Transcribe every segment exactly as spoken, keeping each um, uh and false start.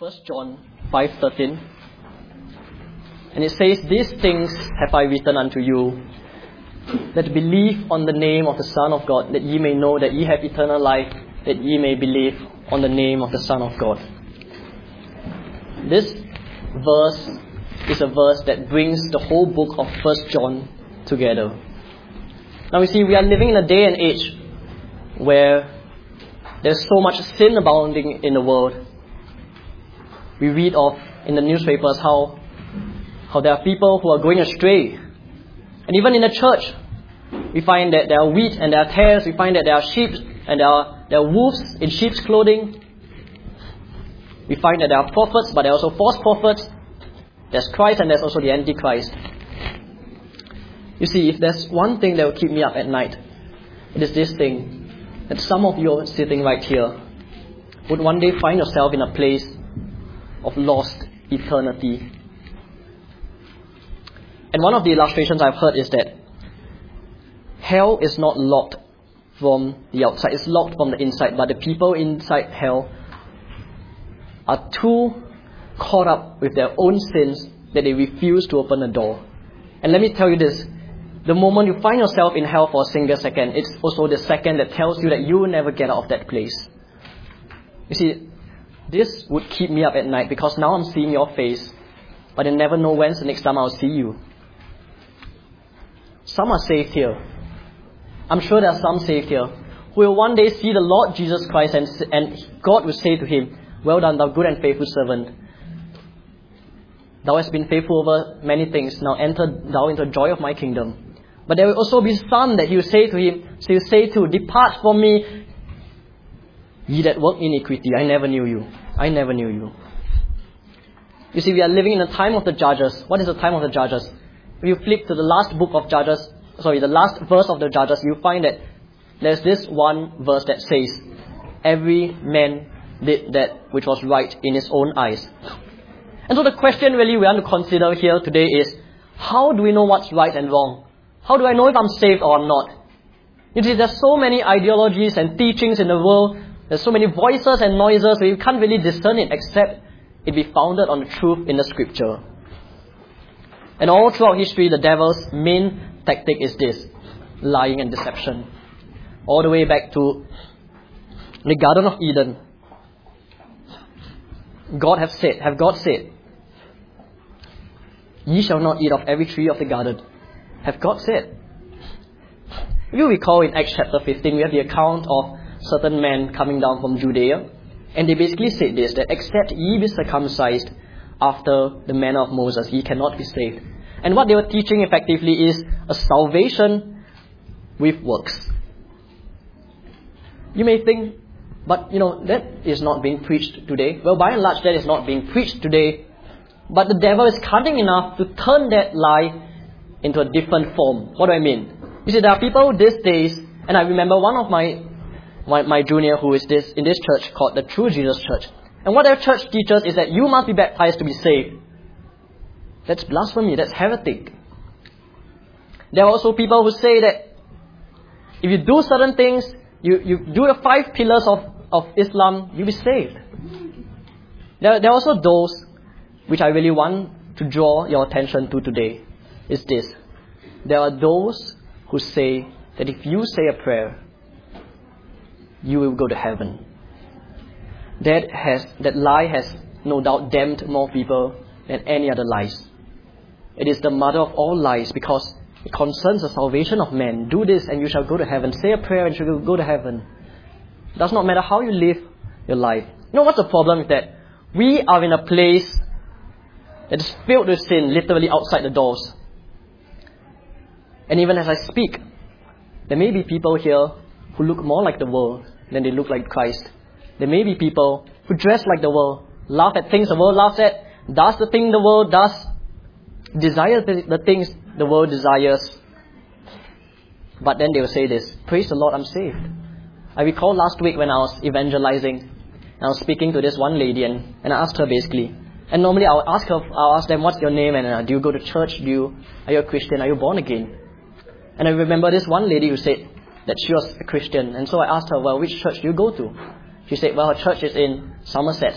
First John five thirteen. And it says, "These things have I written unto you, that believe on the name of the Son of God, that ye may know that ye have eternal life, that ye may believe on the name of the Son of God." This verse is a verse that brings the whole book of First John together. Now we see we are living in a day and age where there's so much sin abounding in the world. We read of in the newspapers how how there are people who are going astray. And even in the church, we find that there are wheat and there are tares. We find that there are sheep and there are, there are wolves in sheep's clothing. We find that there are prophets, but there are also false prophets. There's Christ and there's also the Antichrist. You see, if there's one thing that will keep me up at night, it is this thing, that some of you sitting right here would one day find yourself in a place of lost eternity. And one of the illustrations I've heard is that hell is not locked from the outside, it's locked from the inside, but the people inside hell are too caught up with their own sins that they refuse to open the door. And let me tell you this, the moment you find yourself in hell for a single second, it's also the second that tells you that you will never get out of that place. You see, this would keep me up at night because now I'm seeing your face, but I never know when's the next time I'll see you. Some are saved here. I'm sure there are some saved here who will one day see the Lord Jesus Christ and, and God will say to him, "Well done, thou good and faithful servant. Thou hast been faithful over many things. Now enter thou into the joy of my kingdom." But there will also be some that he will say to him, so he will say to, "Depart from me, ye that work iniquity. I never knew you. I never knew you." You see, we are living in a time of the judges. What is the time of the judges? If you flip to the last book of Judges, sorry, the last verse of the Judges, you find that there's this one verse that says, "Every man did that which was right in his own eyes." And so the question really we want to consider here today is, how do we know what's right and wrong? How do I know if I'm saved or I'm not? You see, there's so many ideologies and teachings in the world. There's so many voices and noises that you can't really discern it except it be founded on the truth in the scripture. And all throughout history, the devil's main tactic is this, lying and deception. All the way back to the Garden of Eden. God have said, have God said, "Ye shall not eat of every tree of the garden." Have God said? If you recall in Acts chapter fifteen, we have the account of certain men coming down from Judea. And they basically said this, that except ye be circumcised after the manner of Moses, ye cannot be saved. And what they were teaching effectively is a salvation with works. You may think, but you know, that is not being preached today. Well, by and large, that is not being preached today. But the devil is cunning enough to turn that lie into a different form. What do I mean? You see, there are people these days, and I remember one of my my, my junior who is this in this church called the True Jesus Church. And what their church teaches is that you must be baptized to be saved. That's blasphemy, that's heretic. There are also people who say that if you do certain things, you, you do the five pillars of, of Islam, you'll be saved. There, there are also those which I really want to draw your attention to today, is this. There are those who say that if you say a prayer, you will go to heaven. That has that lie has no doubt damned more people than any other lies. It is the mother of all lies because it concerns the salvation of men. Do this and you shall go to heaven. Say a prayer and you will go to heaven. It does not matter how you live your life. You know what's the problem with that? We are in a place that is filled with sin, literally outside the doors. And even as I speak, there may be people here who look more like the world than they look like Christ. There may be people who dress like the world, laugh at things the world laughs at, does the thing the world does, desires the, the things the world desires. But then they will say this, "Praise the Lord, I'm saved." I recall last week when I was evangelizing, and I was speaking to this one lady, and, and I asked her basically, and normally I'll ask her, I'll ask them, "What's your name? And uh, do you go to church? Do you, are you a Christian? Are you born again?" And I remember this one lady who said that she was a Christian. And so I asked her, "Well, which church do you go to?" She said, "Well, her church is in Somerset."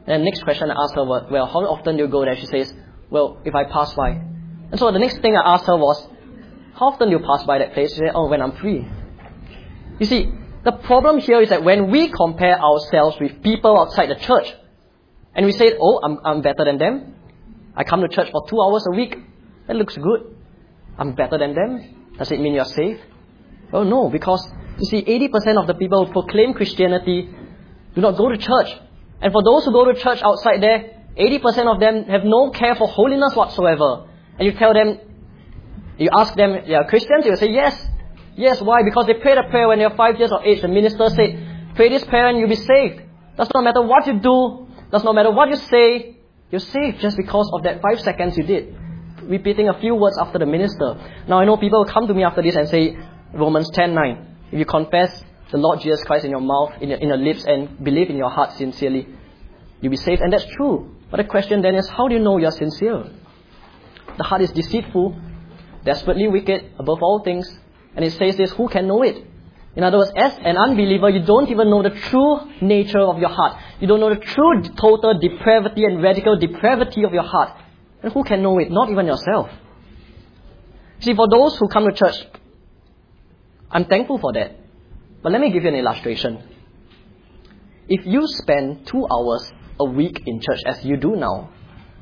And the next question I asked her was, well, how often do you go there? She says, well, if I pass by. And so the next thing I asked her was, how often do you pass by that place? She said, oh, when I'm free. You see, the problem here is that when we compare ourselves with people outside the church, and we say, oh, I'm, I'm better than them. I come to church for two hours a week. That looks good. I'm better than them. Does it mean you're saved? Well, no, because you see, eighty percent of the people who proclaim Christianity do not go to church. And for those who go to church outside there, eighty percent of them have no care for holiness whatsoever. And you tell them, you ask them, they are Christians? They will say, yes. Yes, why? Because they prayed a prayer when they were five years of age. The minister said, pray this prayer and you'll be saved. Does not matter what you do. Does not matter what you say. You're saved just because of that five seconds you did. Repeating a few words after the minister. Now I know people will come to me after this and say, Romans ten nine. If you confess the Lord Jesus Christ in your mouth, in your, in your lips, and believe in your heart sincerely, you'll be saved. And that's true. But the question then is, how do you know you're sincere? The heart is deceitful, desperately wicked, above all things. And it says this, who can know it? In other words, as an unbeliever, you don't even know the true nature of your heart. You don't know the true total depravity and radical depravity of your heart. And who can know it? Not even yourself. See, for those who come to church, I'm thankful for that. But let me give you an illustration. If you spend two hours a week in church, as you do now,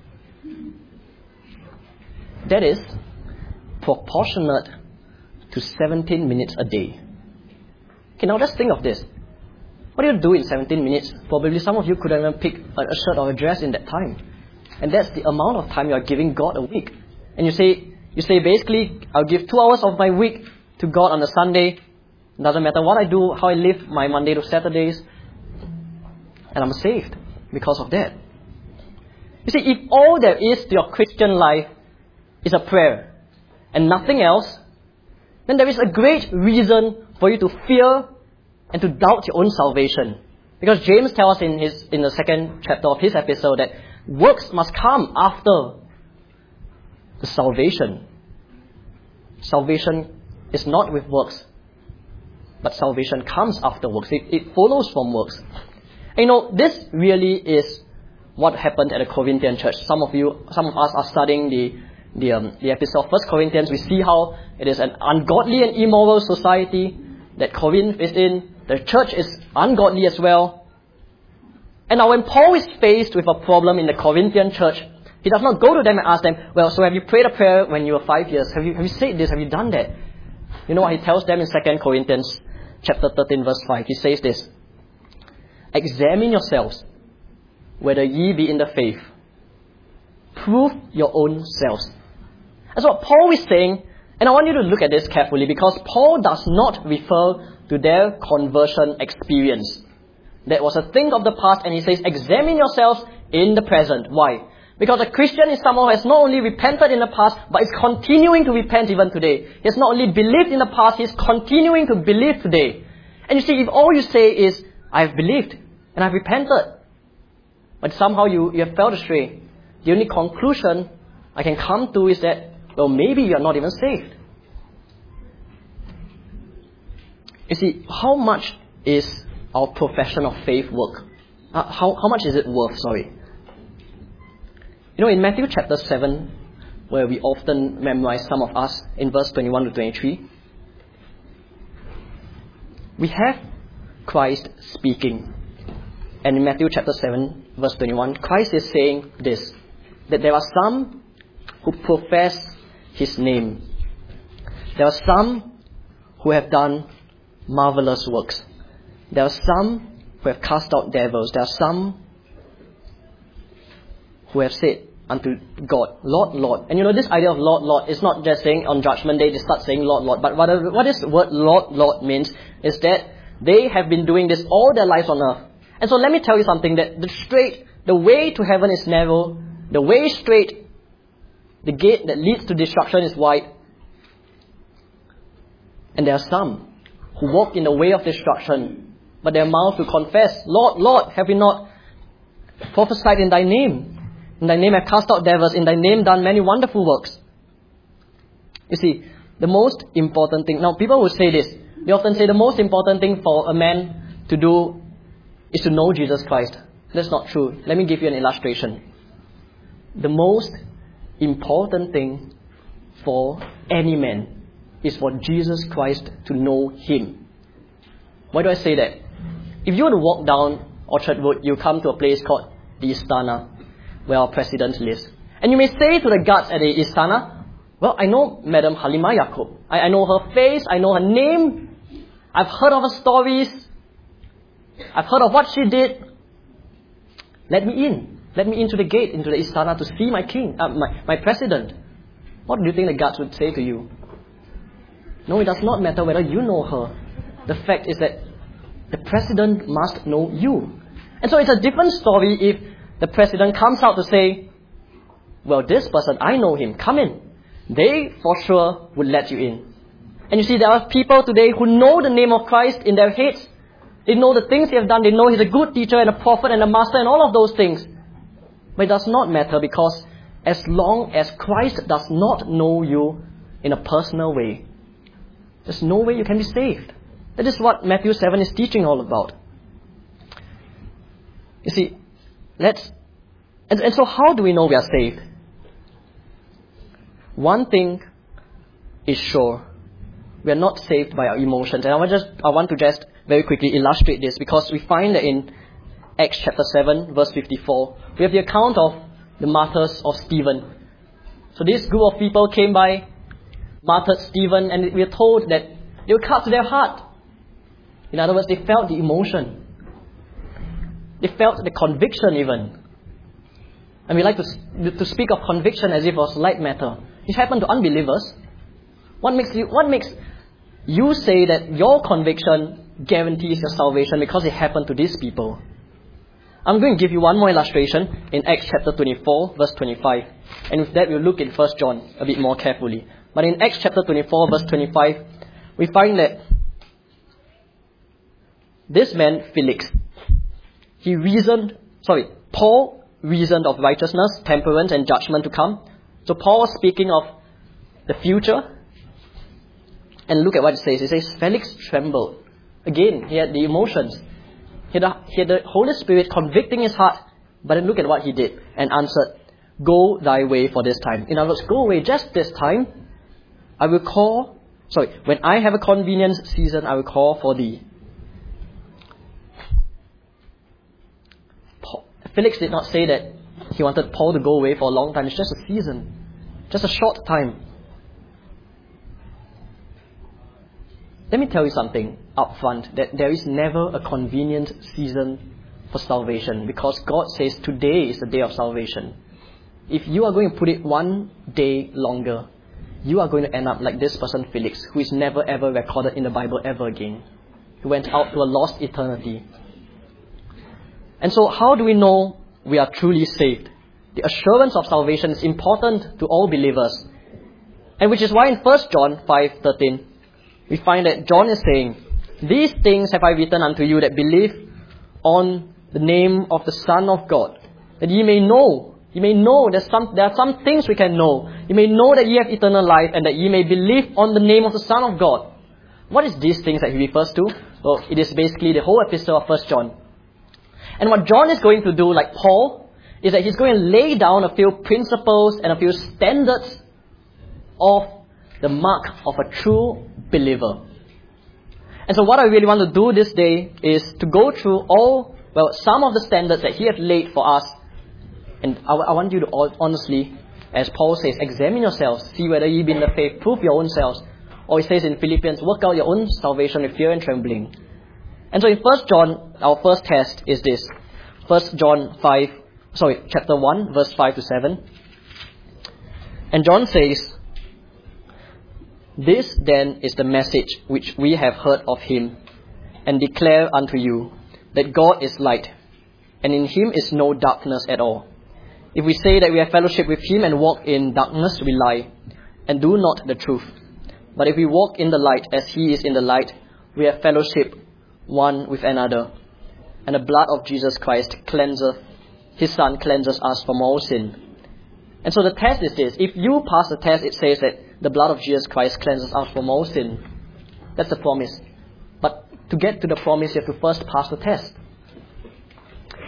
that is proportionate to seventeen minutes a day. Okay, now just think of this. What do you do in seventeen minutes? Probably some of you couldn't even pick a, a shirt or a dress in that time. And that's the amount of time you are giving God a week. And you say, you say basically, I'll give two hours of my week to God on a Sunday. Doesn't matter what I do, how I live my Monday to Saturdays. And I'm saved because of that. You see, if all there is to your Christian life is a prayer and nothing else, then there is a great reason for you to fear and to doubt your own salvation. Because James tells us in his in the second chapter of his epistle that works must come after the salvation. Salvation is not with works, but salvation comes after works. It, it follows from works. And you know, this really is what happened at the Corinthian church. Some of you, some of us are studying the the, um, the epistle of First Corinthians. We see how it is an ungodly and immoral society that Corinth is in. The church is ungodly as well. And now when Paul is faced with a problem in the Corinthian church, he does not go to them and ask them, well, so have you prayed a prayer when you were five years? Have you, have you said this? Have you done that? You know what he tells them in Second Corinthians chapter thirteen verse five? He says this, examine yourselves whether ye be in the faith. Prove your own selves. That's what Paul is saying. And I want you to look at this carefully because Paul does not refer to their conversion experience. That was a thing of the past, and he says, examine yourselves in the present. Why? Because a Christian is someone who has not only repented in the past, but is continuing to repent even today. He has not only believed in the past, he is continuing to believe today. And you see, if all you say is, I've believed, and I've repented, but somehow you, you have fell astray, the only conclusion I can come to is that, well, maybe you're not even saved. You see, how much is our profession of faith work? Uh, how, how much is it worth, sorry? You know, in Matthew chapter seven, where we often memorize, some of us, in verse twenty-one to twenty-three, we have Christ speaking. And in Matthew chapter seven, verse twenty-one, Christ is saying this, that there are some who profess His name. There are some who have done marvelous works. There are some who have cast out devils. There are some who have said unto God, Lord, Lord. And you know, this idea of Lord, Lord is not just saying on Judgment Day they start saying Lord, Lord. But what, what this word Lord, Lord means is that they have been doing this all their lives on earth. And so let me tell you something, that the straight, the way to heaven is narrow, the way straight, the gate that leads to destruction is wide. And there are some who walk in the way of destruction, but their mouth to confess, Lord, Lord, have we not prophesied in Thy name? In Thy name have cast out devils, in Thy name done many wonderful works. You see, the most important thing, now people will say this, they often say the most important thing for a man to do is to know Jesus Christ. That's not true. Let me give you an illustration. The most important thing for any man is for Jesus Christ to know him. Why do I say that? If you were to walk down Orchard Road, you come to a place called the Istana, where our president lives. And you may say to the guards at the Istana, well, I know Madam Halimah Yacob. I, I know her face, I know her name. I've heard of her stories. I've heard of what she did. Let me in. Let me into the gate, into the Istana to see my king, uh, my, my president. What do you think the guards would say to you? No, it does not matter whether you know her. The fact is that the president must know you. And so it's a different story if the president comes out to say, well, this person, I know him, come in. They for sure would let you in. And you see, there are people today who know the name of Christ in their heads. They know the things they have done. They know he's a good teacher and a prophet and a master and all of those things. But it does not matter, because as long as Christ does not know you in a personal way, there's no way you can be saved. That is what Matthew seven is teaching all about. You see, let's... And, and so how do we know we are saved? One thing is sure. We are not saved by our emotions. And I want, just, I want to just very quickly illustrate this, because we find that in Acts chapter seven, verse fifty-four, we have the account of the martyrs of Stephen. So this group of people came by, martyred Stephen, and we are told that they were cut to their heart. In other words, they felt the emotion. They felt the conviction even. And we like to, to speak of conviction as if it was light matter. It happened to unbelievers. What makes you, what makes you say that your conviction guarantees your salvation because it happened to these people? I'm going to give you one more illustration in Acts chapter twenty-four, verse twenty-five. And with that, we'll look in First John a bit more carefully. But in Acts chapter twenty-four, verse twenty-five, we find that this man, Felix, he reasoned, sorry, Paul reasoned of righteousness, temperance, and judgment to come. So Paul was speaking of the future. And look at what it says. It says, Felix trembled. Again, he had the emotions. He had, the, he had the Holy Spirit convicting his heart. But then look at what he did and answered, go thy way for this time. In other words, go away just this time. I will call, sorry, when I have a convenient season, I will call for thee. Paul, Felix did not say that he wanted Paul to go away for a long time. It's just a season. Just a short time. Let me tell you something up front, that there is never a convenient season for salvation, because God says today is the day of salvation. If you are going to put it one day longer, you are going to end up like this person Felix, who is never ever recorded in the Bible ever again. He went out to a lost eternity. And so how do we know we are truly saved? The assurance of salvation is important to all believers. And which is why in First John five thirteen, we find that John is saying, these things have I written unto you that believe on the name of the Son of God, that ye may know, ye may know, there's some, there are some things we can know. You may know that ye have eternal life, and that ye may believe on the name of the Son of God. What is these things that he refers to? Well, it is basically the whole epistle of First John. And what John is going to do, like Paul, is that he's going to lay down a few principles and a few standards of the mark of a true believer. And so what I really want to do this day is to go through all, well, some of the standards that he has laid for us. And I, I want you to honestly, as Paul says, examine yourselves, see whether ye be in the faith, prove your own selves. Or he says in Philippians, work out your own salvation with fear and trembling. And so in First John, our first test is this. First John five, sorry, chapter one, verse five to seven. And John says, this then is the message which we have heard of him, and declare unto you, that God is light, and in him is no darkness at all. If we say that we have fellowship with him and walk in darkness, we lie, and do not the truth. But if we walk in the light as he is in the light, we have fellowship one with another. And the blood of Jesus Christ cleanseth, his Son cleanses us from all sin. And so the test is this. If you pass the test, it says that the blood of Jesus Christ cleanses us from all sin. That's the promise. But to get to the promise, you have to first pass the test.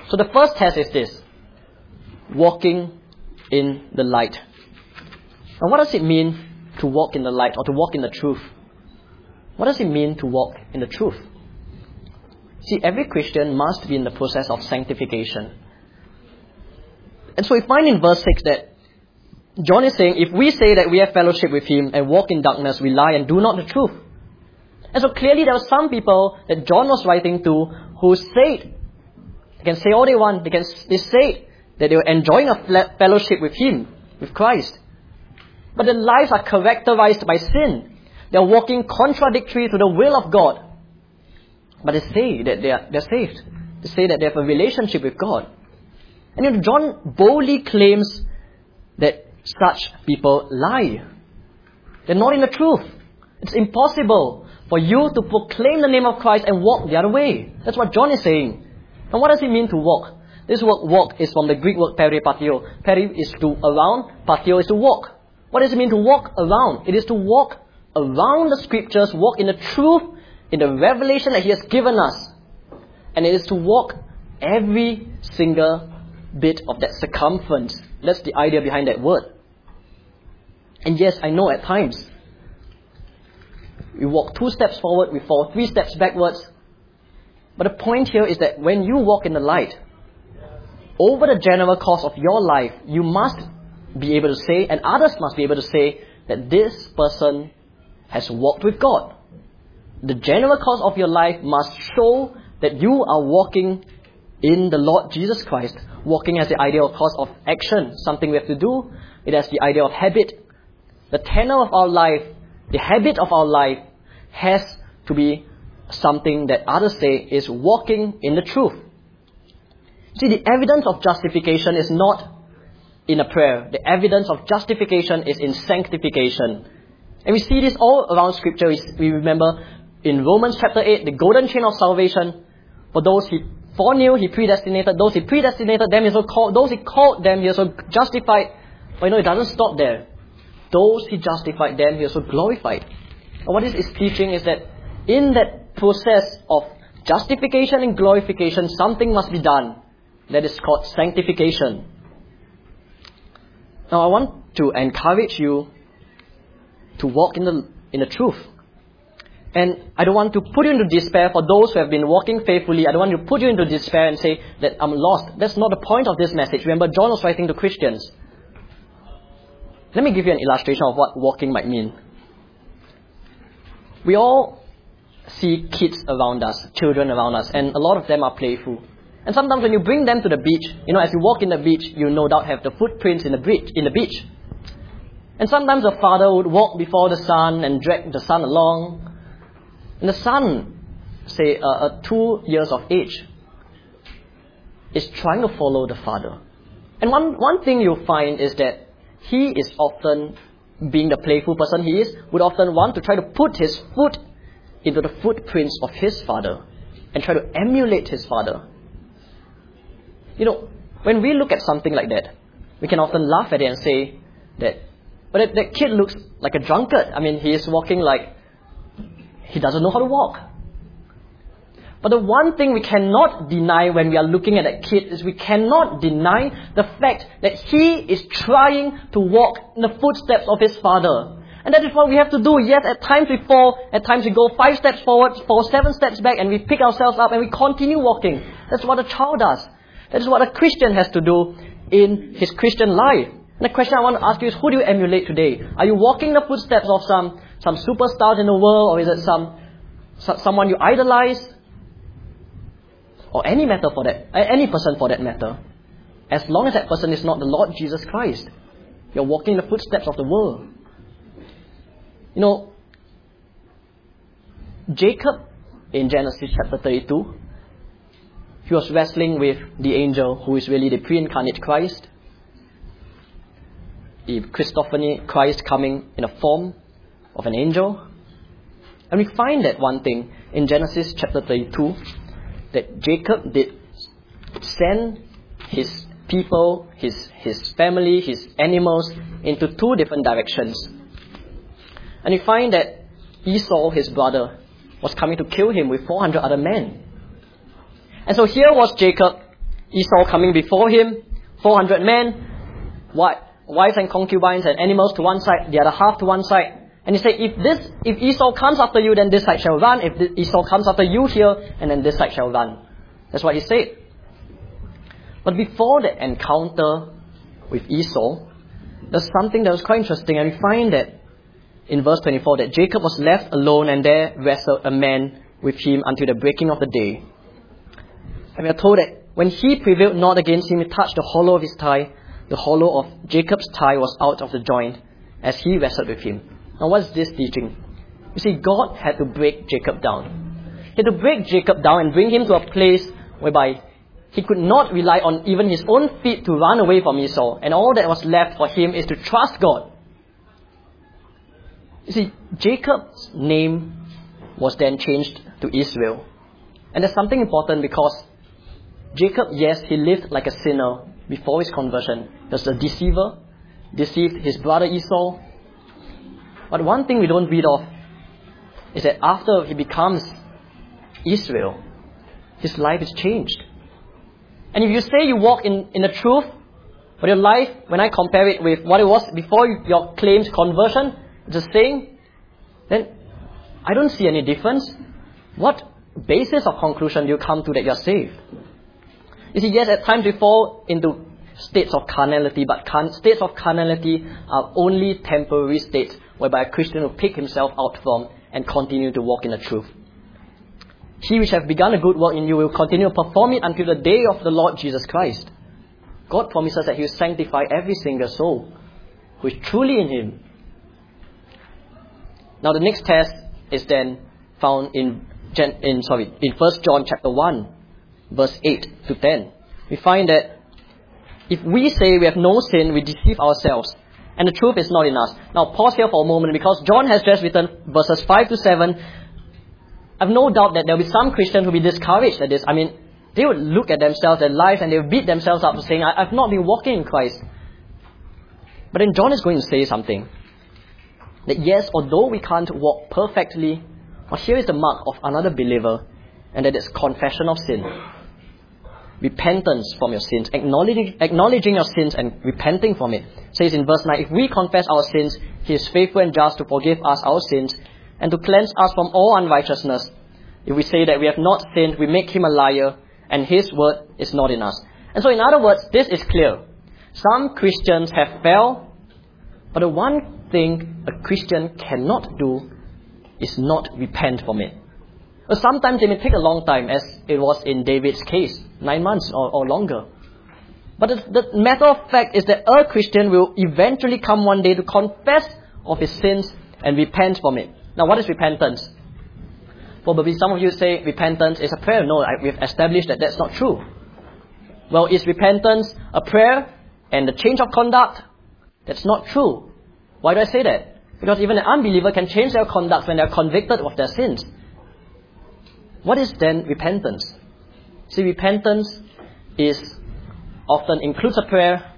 So the first test is this: walking in the light. Now what does it mean to walk in the light, or to walk in the truth? What does it mean to walk in the truth? See, every Christian must be in the process of sanctification. And so we find in verse six that John is saying, if we say that we have fellowship with Him and walk in darkness, we lie and do not the truth. And so clearly there were some people that John was writing to who said, they can say all they want, they can they say that they were enjoying a fellowship with Him, with Christ. But their lives are characterized by sin. They are walking contradictory to the will of God. But they say that they are they're saved. They say that they have a relationship with God. And you know, John boldly claims that such people lie. They're not in the truth. It's impossible for you to proclaim the name of Christ and walk the other way. That's what John is saying. And what does it mean to walk? This word walk is from the Greek word peripatio. Peri is to around, patio is to walk. What does it mean to walk around? It is to walk around the scriptures, walk in the truth, in the revelation that He has given us. And it is to walk every single bit of that circumference. That's the idea behind that word. And yes, I know at times we walk two steps forward, we fall three steps backwards. But the point here is that when you walk in the light, over the general course of your life, you must be able to say, and others must be able to say, that this person has walked with God. The general course of your life must show that you are walking in the Lord Jesus Christ. Walking has the idea, of course, of action, something we have to do. It has the idea of habit. The tenor of our life, the habit of our life, has to be something that others say is walking in the truth. See, the evidence of justification is not in a prayer. The evidence of justification is in sanctification. And we see this all around Scripture. We remember in Romans chapter eight, the golden chain of salvation. For those He foreknew, He predestinated. Those He predestinated, them He also called. Those He called, them He also justified. But you know, it doesn't stop there. Those He justified, them He also glorified. And what this is teaching is that in that process of justification and glorification, something must be done. That is called sanctification. Now I want to encourage you to walk in the in the truth. And I don't want to put you into despair for those who have been walking faithfully. I don't want to put you into despair and say that I'm lost. That's not the point of this message. Remember, John was writing to Christians. Let me give you an illustration of what walking might mean. We all see kids around us, children around us, and a lot of them are playful. And sometimes when you bring them to the beach, you know, as you walk in the beach, you no doubt have the footprints in the beach. In the beach. And sometimes the father would walk before the son and drag the son along. And the son, say, uh, uh, two years of age, is trying to follow the father. And one, one thing you'll find is that he is often, being the playful person he is, would often want to try to put his foot into the footprints of his father and try to emulate his father. You know, when we look at something like that, we can often laugh at it and say that, but that, that kid looks like a drunkard. I mean, he is walking like he doesn't know how to walk. But the one thing we cannot deny when we are looking at that kid is we cannot deny the fact that he is trying to walk in the footsteps of his father. And that is what we have to do. Yes, at times we fall, at times we go five steps forward, fall seven steps back, and we pick ourselves up and we continue walking. That's what a child does. That is what a Christian has to do in his Christian life. And the question I want to ask you is, who do you emulate today? Are you walking the footsteps of some, some superstars in the world, or is it some, so, someone you idolize? Or any matter for that, any person for that matter. As long as that person is not the Lord Jesus Christ, you're walking the footsteps of the world. You know, Jacob in Genesis chapter thirty-two, he was wrestling with the angel who is really the pre-incarnate Christ. The Christophany, Christ coming in a form of an angel. And we find that one thing in Genesis chapter thirty-two, that Jacob did send his people, his, his family, his animals into two different directions. And we find that Esau, his brother, was coming to kill him with four hundred other men. And so here was Jacob Esau coming before him, four hundred men, wives and concubines and animals to one side, the other half to one side. And he said, if this, if Esau comes after you, then this side shall run. If Esau comes after you here, and then this side shall run. That's what he said. But before the encounter with Esau, there's something that was quite interesting, and we find that in verse twenty-four, that Jacob was left alone, and there wrestled a man with him until the breaking of the day. And we are told that when he prevailed not against him, he touched the hollow of his thigh. The hollow of Jacob's thigh was out of the joint as he wrestled with him. Now what is this teaching? You see, God had to break Jacob down. He had to break Jacob down and bring him to a place whereby he could not rely on even his own feet to run away from Esau. And all that was left for him is to trust God. You see, Jacob's name was then changed to Israel. And there's something important, because Jacob, yes, he lived like a sinner before his conversion. He was a deceiver, deceived his brother Esau. But one thing we don't read of is that after he becomes Israel, his life is changed. And if you say you walk in, in the truth, but your life, when I compare it with what it was before your claimed conversion, it's the same, then I don't see any difference. What basis of conclusion do you come to that you're saved? You see, yes, at times we fall into states of carnality, but can, states of carnality are only temporary states whereby a Christian will pick himself out from and continue to walk in the truth. He which hath begun a good work in you will continue to perform it until the day of the Lord Jesus Christ. God promises that He will sanctify every single soul who is truly in Him. Now the next test is then found in, in sorry in First John chapter one, verse eight to ten. We find that if we say we have no sin, we deceive ourselves, and the truth is not in us. Now pause here for a moment, because John has just written verses five to seven. I have no doubt that there will be some Christians who will be discouraged at this. I mean, they would look at themselves, their lives, and they would beat themselves up saying, I have not been walking in Christ. But then John is going to say something. That yes, although we can't walk perfectly, but here is the mark of another believer, and that is confession of sin. Repentance from your sins, acknowledging, acknowledging your sins and repenting from it. It says in verse nine, if we confess our sins, He is faithful and just to forgive us our sins and to cleanse us from all unrighteousness. If we say that we have not sinned, we make Him a liar, and His word is not in us. And so in other words, this is clear. Some Christians have fell, but the one thing a Christian cannot do is not repent from it. Sometimes it may take a long time, as it was in David's case, nine months or, or longer. But the, the matter of fact is that a Christian will eventually come one day to confess of his sins and repent from it. Now, what is repentance? Probably some of you say repentance is a prayer. No, I, we've established that that's not true. Well, is repentance a prayer and the change of conduct? That's not true. Why do I say that? Because even an unbeliever can change their conduct when they are convicted of their sins. What is then repentance? See, repentance is often includes a prayer.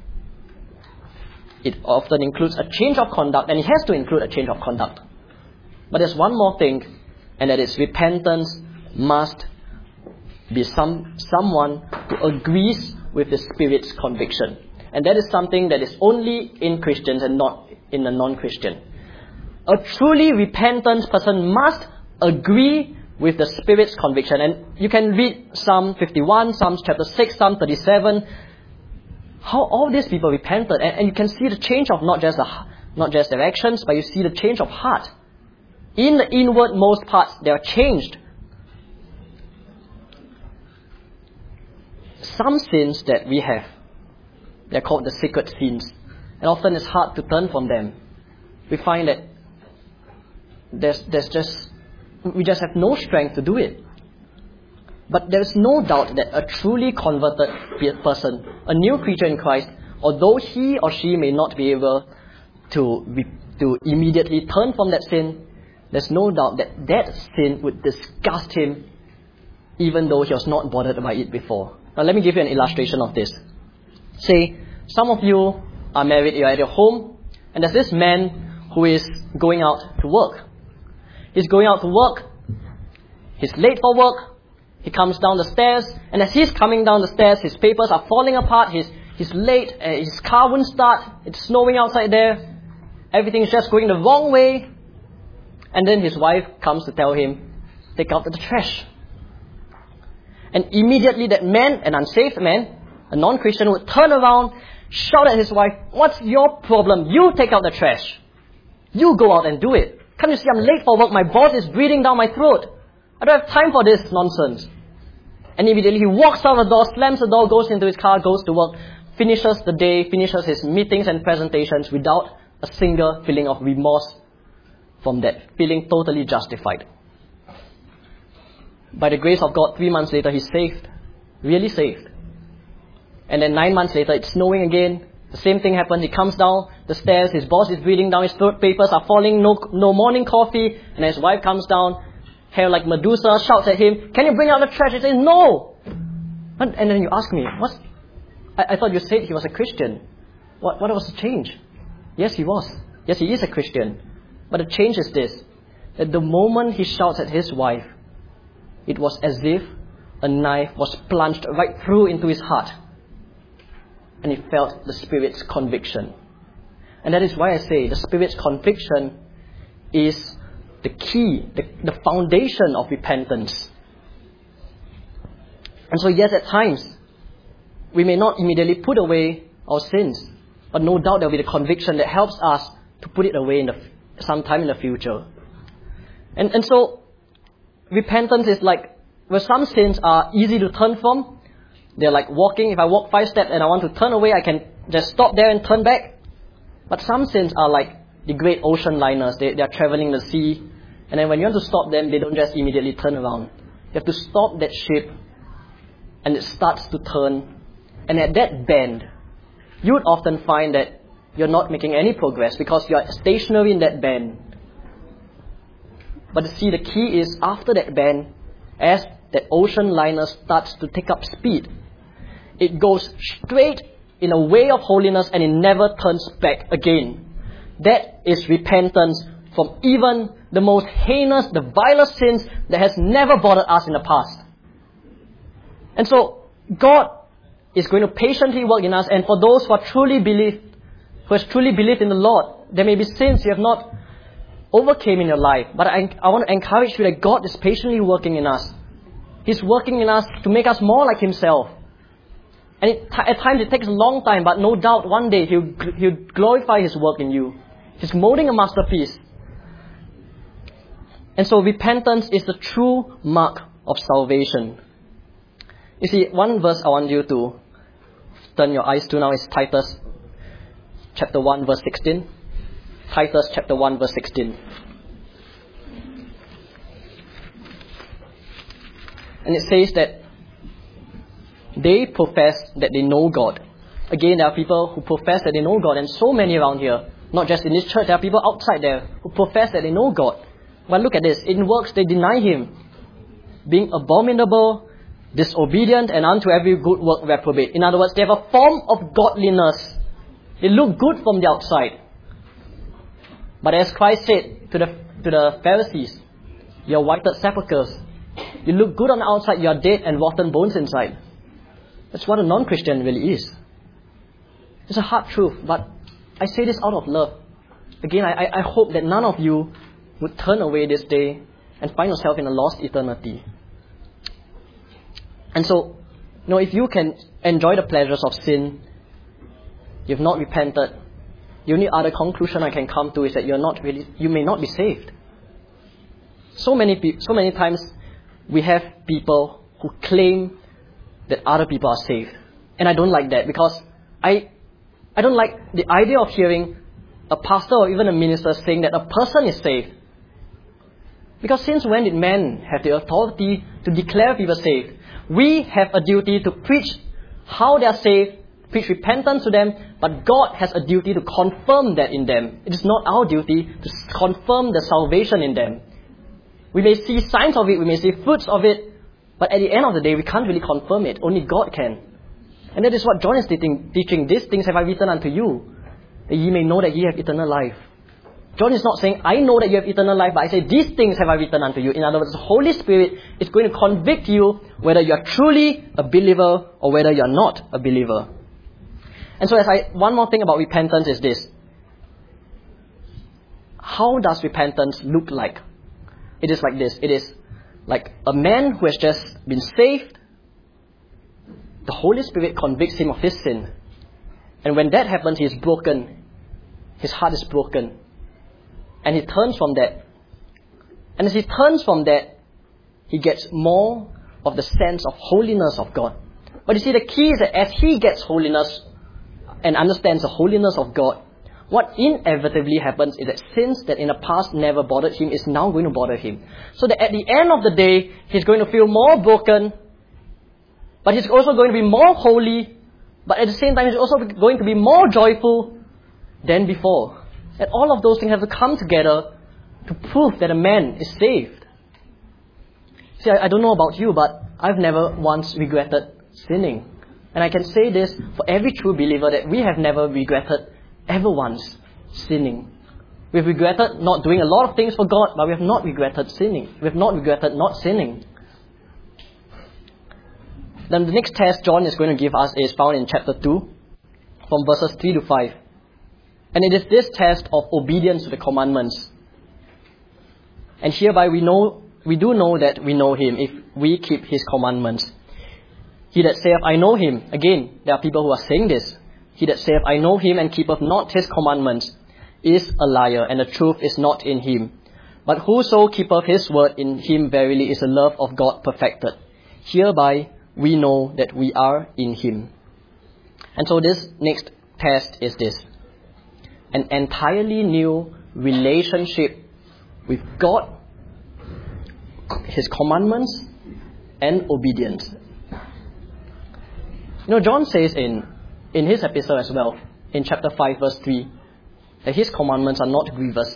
It often includes a change of conduct, and it has to include a change of conduct. But there's one more thing, and that is repentance must be some someone who agrees with the Spirit's conviction. And that is something that is only in Christians and not in a non-Christian. A truly repentant person must agree with the Spirit's conviction. And you can read Psalm fifty-one, Psalms chapter six, Psalm thirty-seven, how all these people repented. And, and you can see the change of not just, the, not just their actions, but you see the change of heart. In the inwardmost parts, they are changed. Some sins that we have, they're called the secret sins. And often it's hard to turn from them. We find that there's, there's just, we just have no strength to do it. But there is no doubt that a truly converted person, a new creature in Christ, although he or she may not be able to, to immediately turn from that sin, there's no doubt that that sin would disgust him even though he was not bothered by it before. Now let me give you an illustration of this. Say, some of you are married, you're at your home, and there's this man who is going out to work. He's going out to work, he's late for work, He comes down the stairs, and as he's coming down the stairs, his papers are falling apart, he's, he's late, uh, his car won't start, it's snowing outside there, everything's just going the wrong way. And then his wife comes to tell him, take out the trash. And immediately that man, an unsaved man, a non-Christian, would turn around, shout at his wife, what's your problem? You take out the trash. You go out and do it. Can't you see I'm late for work? My boss is breathing down my throat. I don't have time for this nonsense. And immediately he walks out the door, slams the door, goes into his car, goes to work, finishes the day, finishes his meetings and presentations without a single feeling of remorse from that, feeling totally justified. By the grace of God, three months later, he's saved. Really saved. And then nine months later, it's snowing again. The same thing happens. He comes down the stairs. His boss is breathing down. His throat papers are falling. No, no morning coffee. And his wife comes down, hair like Medusa, shouts at him, can you bring out the trash? He says, no. And, and then you ask me, what's, I, I thought you said he was a Christian. What, what was the change? Yes, he was. Yes, he is a Christian. But the change is this, that the moment he shouts at his wife, it was as if a knife was plunged right through into his heart. And he felt the Spirit's conviction. And that is why I say the Spirit's conviction is the key, the, the foundation of repentance. And so yes, at times, we may not immediately put away our sins, but no doubt there will be the conviction that helps us to put it away in the, sometime in the future. And, and so, repentance is like, where some sins are easy to turn from. They're like walking. If I walk five steps and I want to turn away, I can just stop there and turn back. But some sins are like the great ocean liners. They, they are traveling the sea. And then when you want to stop them, they don't just immediately turn around. You have to stop that ship and it starts to turn. And at that bend, you would often find that you're not making any progress because you are stationary in that bend. But see, the key is after that bend, as that ocean liner starts to take up speed, it goes straight in a way of holiness and it never turns back again. That is repentance from even the most heinous, the vilest sins that has never bothered us in the past. And so, God is going to patiently work in us, and for those who are truly believed, who has truly believed in the Lord, there may be sins you have not overcame in your life, but I, I want to encourage you that God is patiently working in us. He's working in us to make us more like Himself. And it, at times it takes a long time, but no doubt one day He'll, he'll glorify His work in you. He's molding a masterpiece. And so repentance is the true mark of salvation. You see, one verse I want you to turn your eyes to now is Titus chapter one verse sixteen. Titus chapter one verse sixteen. And it says that they profess that they know God. Again, there are people who profess that they know God, and so many around here, not just in this church, there are people outside there who profess that they know God. But look at this, in works they deny Him, being abominable, disobedient, and unto every good work reprobate. In other words, they have a form of godliness. They look good from the outside. But as Christ said to the, to the Pharisees, you are whited sepulchres. You look good on the outside, you are dead and rotten bones inside. That's what a non-Christian really is. It's a hard truth, but I say this out of love. Again, I, I hope that none of you would turn away this day and find yourself in a lost eternity. And so, you know, if you can enjoy the pleasures of sin, you've not repented, the only other conclusion I can come to is that you're not really, you may not be saved. So many pe- so many times we have people who claim that other people are saved. And I don't like that, because I I don't like the idea of hearing a pastor or even a minister saying that a person is saved. Because since when did men have the authority to declare people saved? We have a duty to preach how they are saved, preach repentance to them, but God has a duty to confirm that in them. It is not our duty to confirm the salvation in them. We may see signs of it, we may see fruits of it, but at the end of the day, we can't really confirm it. Only God can. And that is what John is teaching. teaching. These things have I written unto you, that ye may know that ye have eternal life. John is not saying, I know that you have eternal life, but I say, these things have I written unto you. In other words, the Holy Spirit is going to convict you whether you are truly a believer or whether you are not a believer. And so as I, one more thing about repentance is this. How does repentance look like? It is like this. It is like a man who has just been saved. The Holy Spirit convicts him of his sin. And when that happens, he is broken. His heart is broken. And he turns from that. And as he turns from that, he gets more of the sense of holiness of God. But you see, the key is that as he gets holiness and understands the holiness of God, what inevitably happens is that sins that in the past never bothered him is now going to bother him. So that at the end of the day, he's going to feel more broken, but he's also going to be more holy, but at the same time, he's also going to be more joyful than before. And all of those things have to come together to prove that a man is saved. See, I, I don't know about you, but I've never once regretted sinning. And I can say this for every true believer, that we have never regretted ever once sinning. We've regretted not doing a lot of things for God, but we have not regretted sinning. We have not regretted not sinning. Then the next test John is going to give us is found in chapter two, from verses three to five. And it is this test of obedience to the commandments. And hereby we know, we do know that we know Him if we keep His commandments. He that saith, I know Him. Again, there are people who are saying this. He that saith, I know Him, and keepeth not His commandments, is a liar, and the truth is not in him. But whoso keepeth His word, in him verily is the love of God perfected. Hereby we know that we are in Him. And so this next test is this. An entirely new relationship with God, His commandments, and obedience. You know, John says in, in his epistle as well, in chapter five, verse three, that His commandments are not grievous.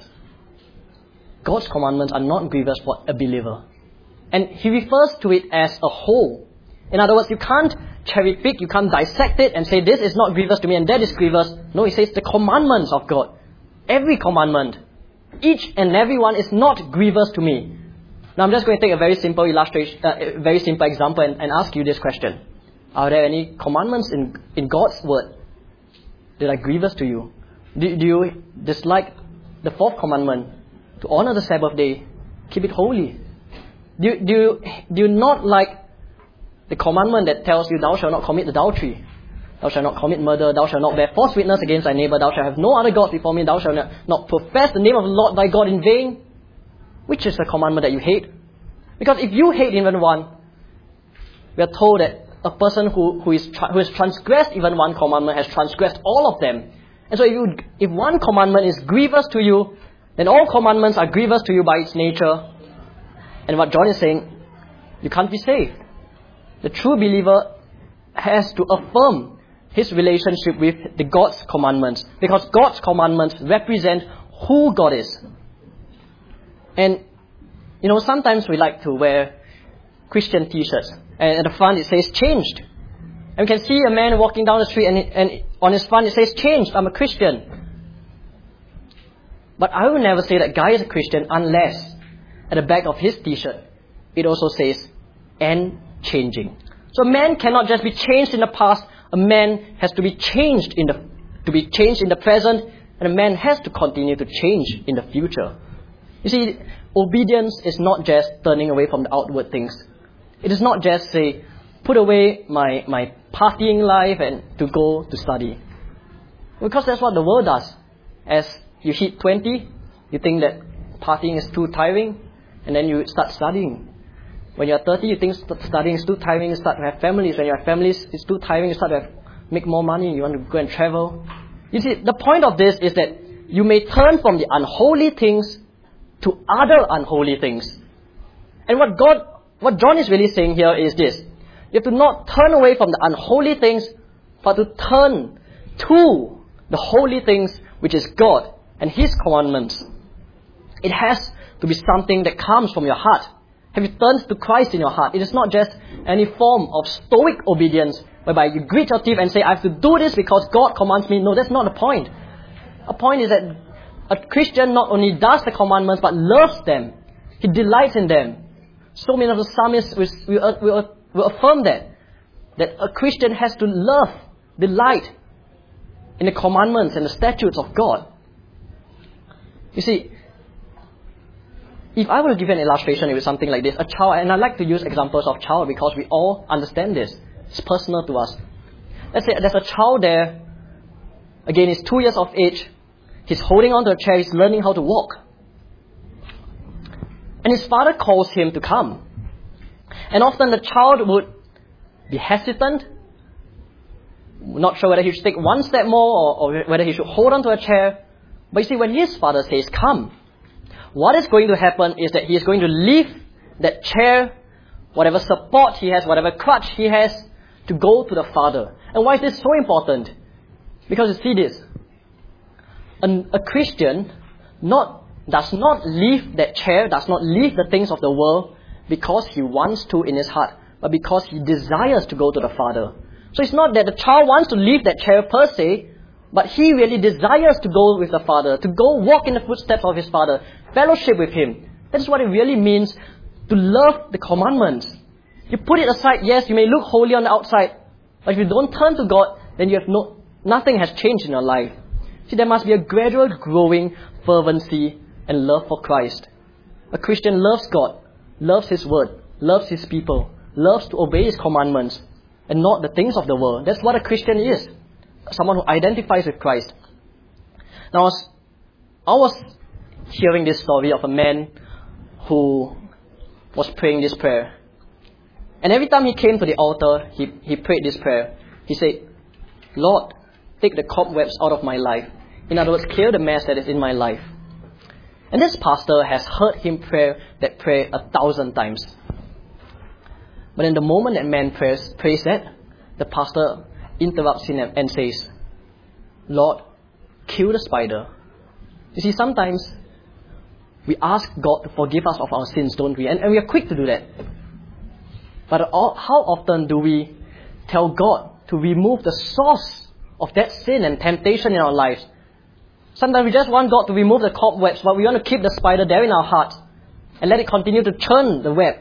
God's commandments are not grievous for a believer. And he refers to it as a whole. In other words, you can't cherry pick, you can't dissect it and say, this is not grievous to me and that is grievous. No, he says the commandments of God. Every commandment, each and every one is not grievous to me. Now I'm just going to take a very simple illustration, uh, a very simple example and, and ask you this question. Are there any commandments in, in God's word that are grievous to you? Do, do you dislike the fourth commandment, to honor the Sabbath day, keep it holy? Do, do, you, do you not like the commandment that tells you, thou shalt not commit adultery, thou shalt not commit murder, thou shalt not bear false witness against thy neighbor, thou shalt have no other gods before me, thou shalt not, not profess the name of the Lord thy God in vain? Which is the commandment that you hate? Because if you hate even one, we are told that a person who, who, is, who has transgressed even one commandment has transgressed all of them. And so if, you, if one commandment is grievous to you, then all commandments are grievous to you by its nature. And what John is saying, you can't be saved. The true believer has to affirm his relationship with the God's commandments, because God's commandments represent who God is. And, you know, sometimes we like to wear Christian t-shirts, and at the front it says changed. And we can see a man walking down the street and, and on his front it says changed, I'm a Christian. But I will never say that guy is a Christian unless at the back of his t-shirt it also says and changing. So a man cannot just be changed in the past, a man has to be changed in the to be changed in the present, and a man has to continue to change in the future. You see, obedience is not just turning away from the outward things. It is not just say, put away my, my partying life and to go to study. Because that's what the world does. As you hit twenty, you think that partying is too tiring, and then you start studying. When you're thirty, you think studying is too tiring, you start to have families. When you have families, it's too tiring, you start to have, make more money, you want to go and travel. You see, the point of this is that you may turn from the unholy things to other unholy things. And what God, what John is really saying here is this. You have to not turn away from the unholy things, but to turn to the holy things, which is God and His commandments. It has to be something that comes from your heart. Have you turned to Christ in your heart? It is not just any form of stoic obedience, whereby you grit your teeth and say, I have to do this because God commands me. No, that's not the point. The point is that A Christian not only does the commandments but loves them. He delights in them. So many of the psalmists will, will, will, will affirm that. That a Christian has to love, delight in the commandments and the statutes of God. You see, if I were to give an illustration with something like this, a child, and I like to use examples of child because we all understand this. It's personal to us. Let's say there's a child there. Again, he's two years of age. He's holding on to a chair. He's learning how to walk. And his father calls him to come. And often the child would be hesitant, not sure whether he should take one step more or, or whether he should hold on to a chair. But you see, when his father says, come, what is going to happen is that he is going to leave that chair, whatever support he has, whatever crutch he has, to go to the father. And why is this so important? Because you see this. An, a Christian not does not leave that chair, does not leave the things of the world because he wants to in his heart, but because he desires to go to the Father. So it's not that the child wants to leave that chair per se, but he really desires to go with the Father, to go walk in the footsteps of his Father, fellowship with Him. That is what it really means to love the commandments. You put it aside, yes, you may look holy on the outside, but if you don't turn to God, then you have no, nothing has changed in your life. See, there must be a gradual growing fervency and love for Christ. A Christian loves God, loves His Word, loves His people, loves to obey His commandments, and not the things of the world. That's what a Christian is. Someone who identifies with Christ. Now, I was, I was hearing this story of a man who was praying this prayer. And every time he came to the altar, he, he prayed this prayer. He said, Lord, take the cobwebs out of my life. In other words, clear the mess that is in my life. And this pastor has heard him pray that prayer a thousand times. But in the moment that man prays, prays that, the pastor interrupts him and says, Lord, kill the spider. You see, sometimes we ask God to forgive us of our sins, don't we? And, and we are quick to do that. But all, how often do we tell God to remove the source of that sin and temptation in our lives? Sometimes we just want God to remove the cobwebs, but we want to keep the spider there in our hearts and let it continue to churn the web.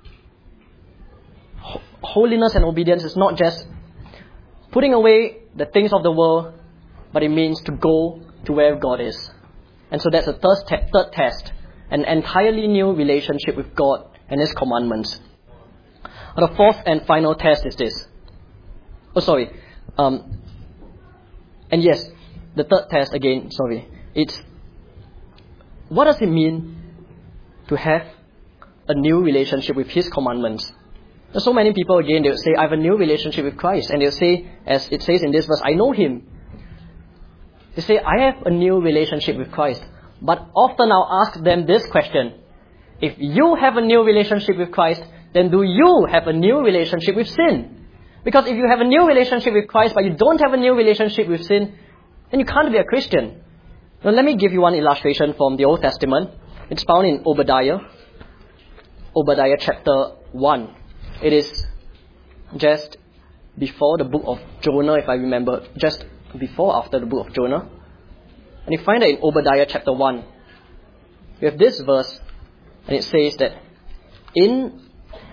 Holiness and obedience is not just putting away the things of the world, but it means to go to where God is. And so that's the third, te- third test, an entirely new relationship with God and His commandments. And the fourth and final test is this. Oh, sorry. Um, and yes, the third test again, sorry. It's, what does it mean to have a new relationship with His commandments? There's so many people, again, they'll say, I have a new relationship with Christ. And they'll say, as it says in this verse, I know Him. They say, I have a new relationship with Christ. But often I'll ask them this question. If you have a new relationship with Christ, then do you have a new relationship with sin? Because if you have a new relationship with Christ, but you don't have a new relationship with sin, then you can't be a Christian. Now let me give you one illustration from the Old Testament. It's found in Obadiah. Obadiah chapter one. It is just before the book of Jonah, if I remember. Just before, after the book of Jonah. And you find that in Obadiah chapter one. We have this verse, and it says that in...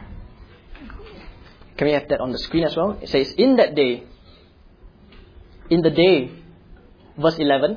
Can we have that on the screen as well? It says, in that day, in the day, verse eleven,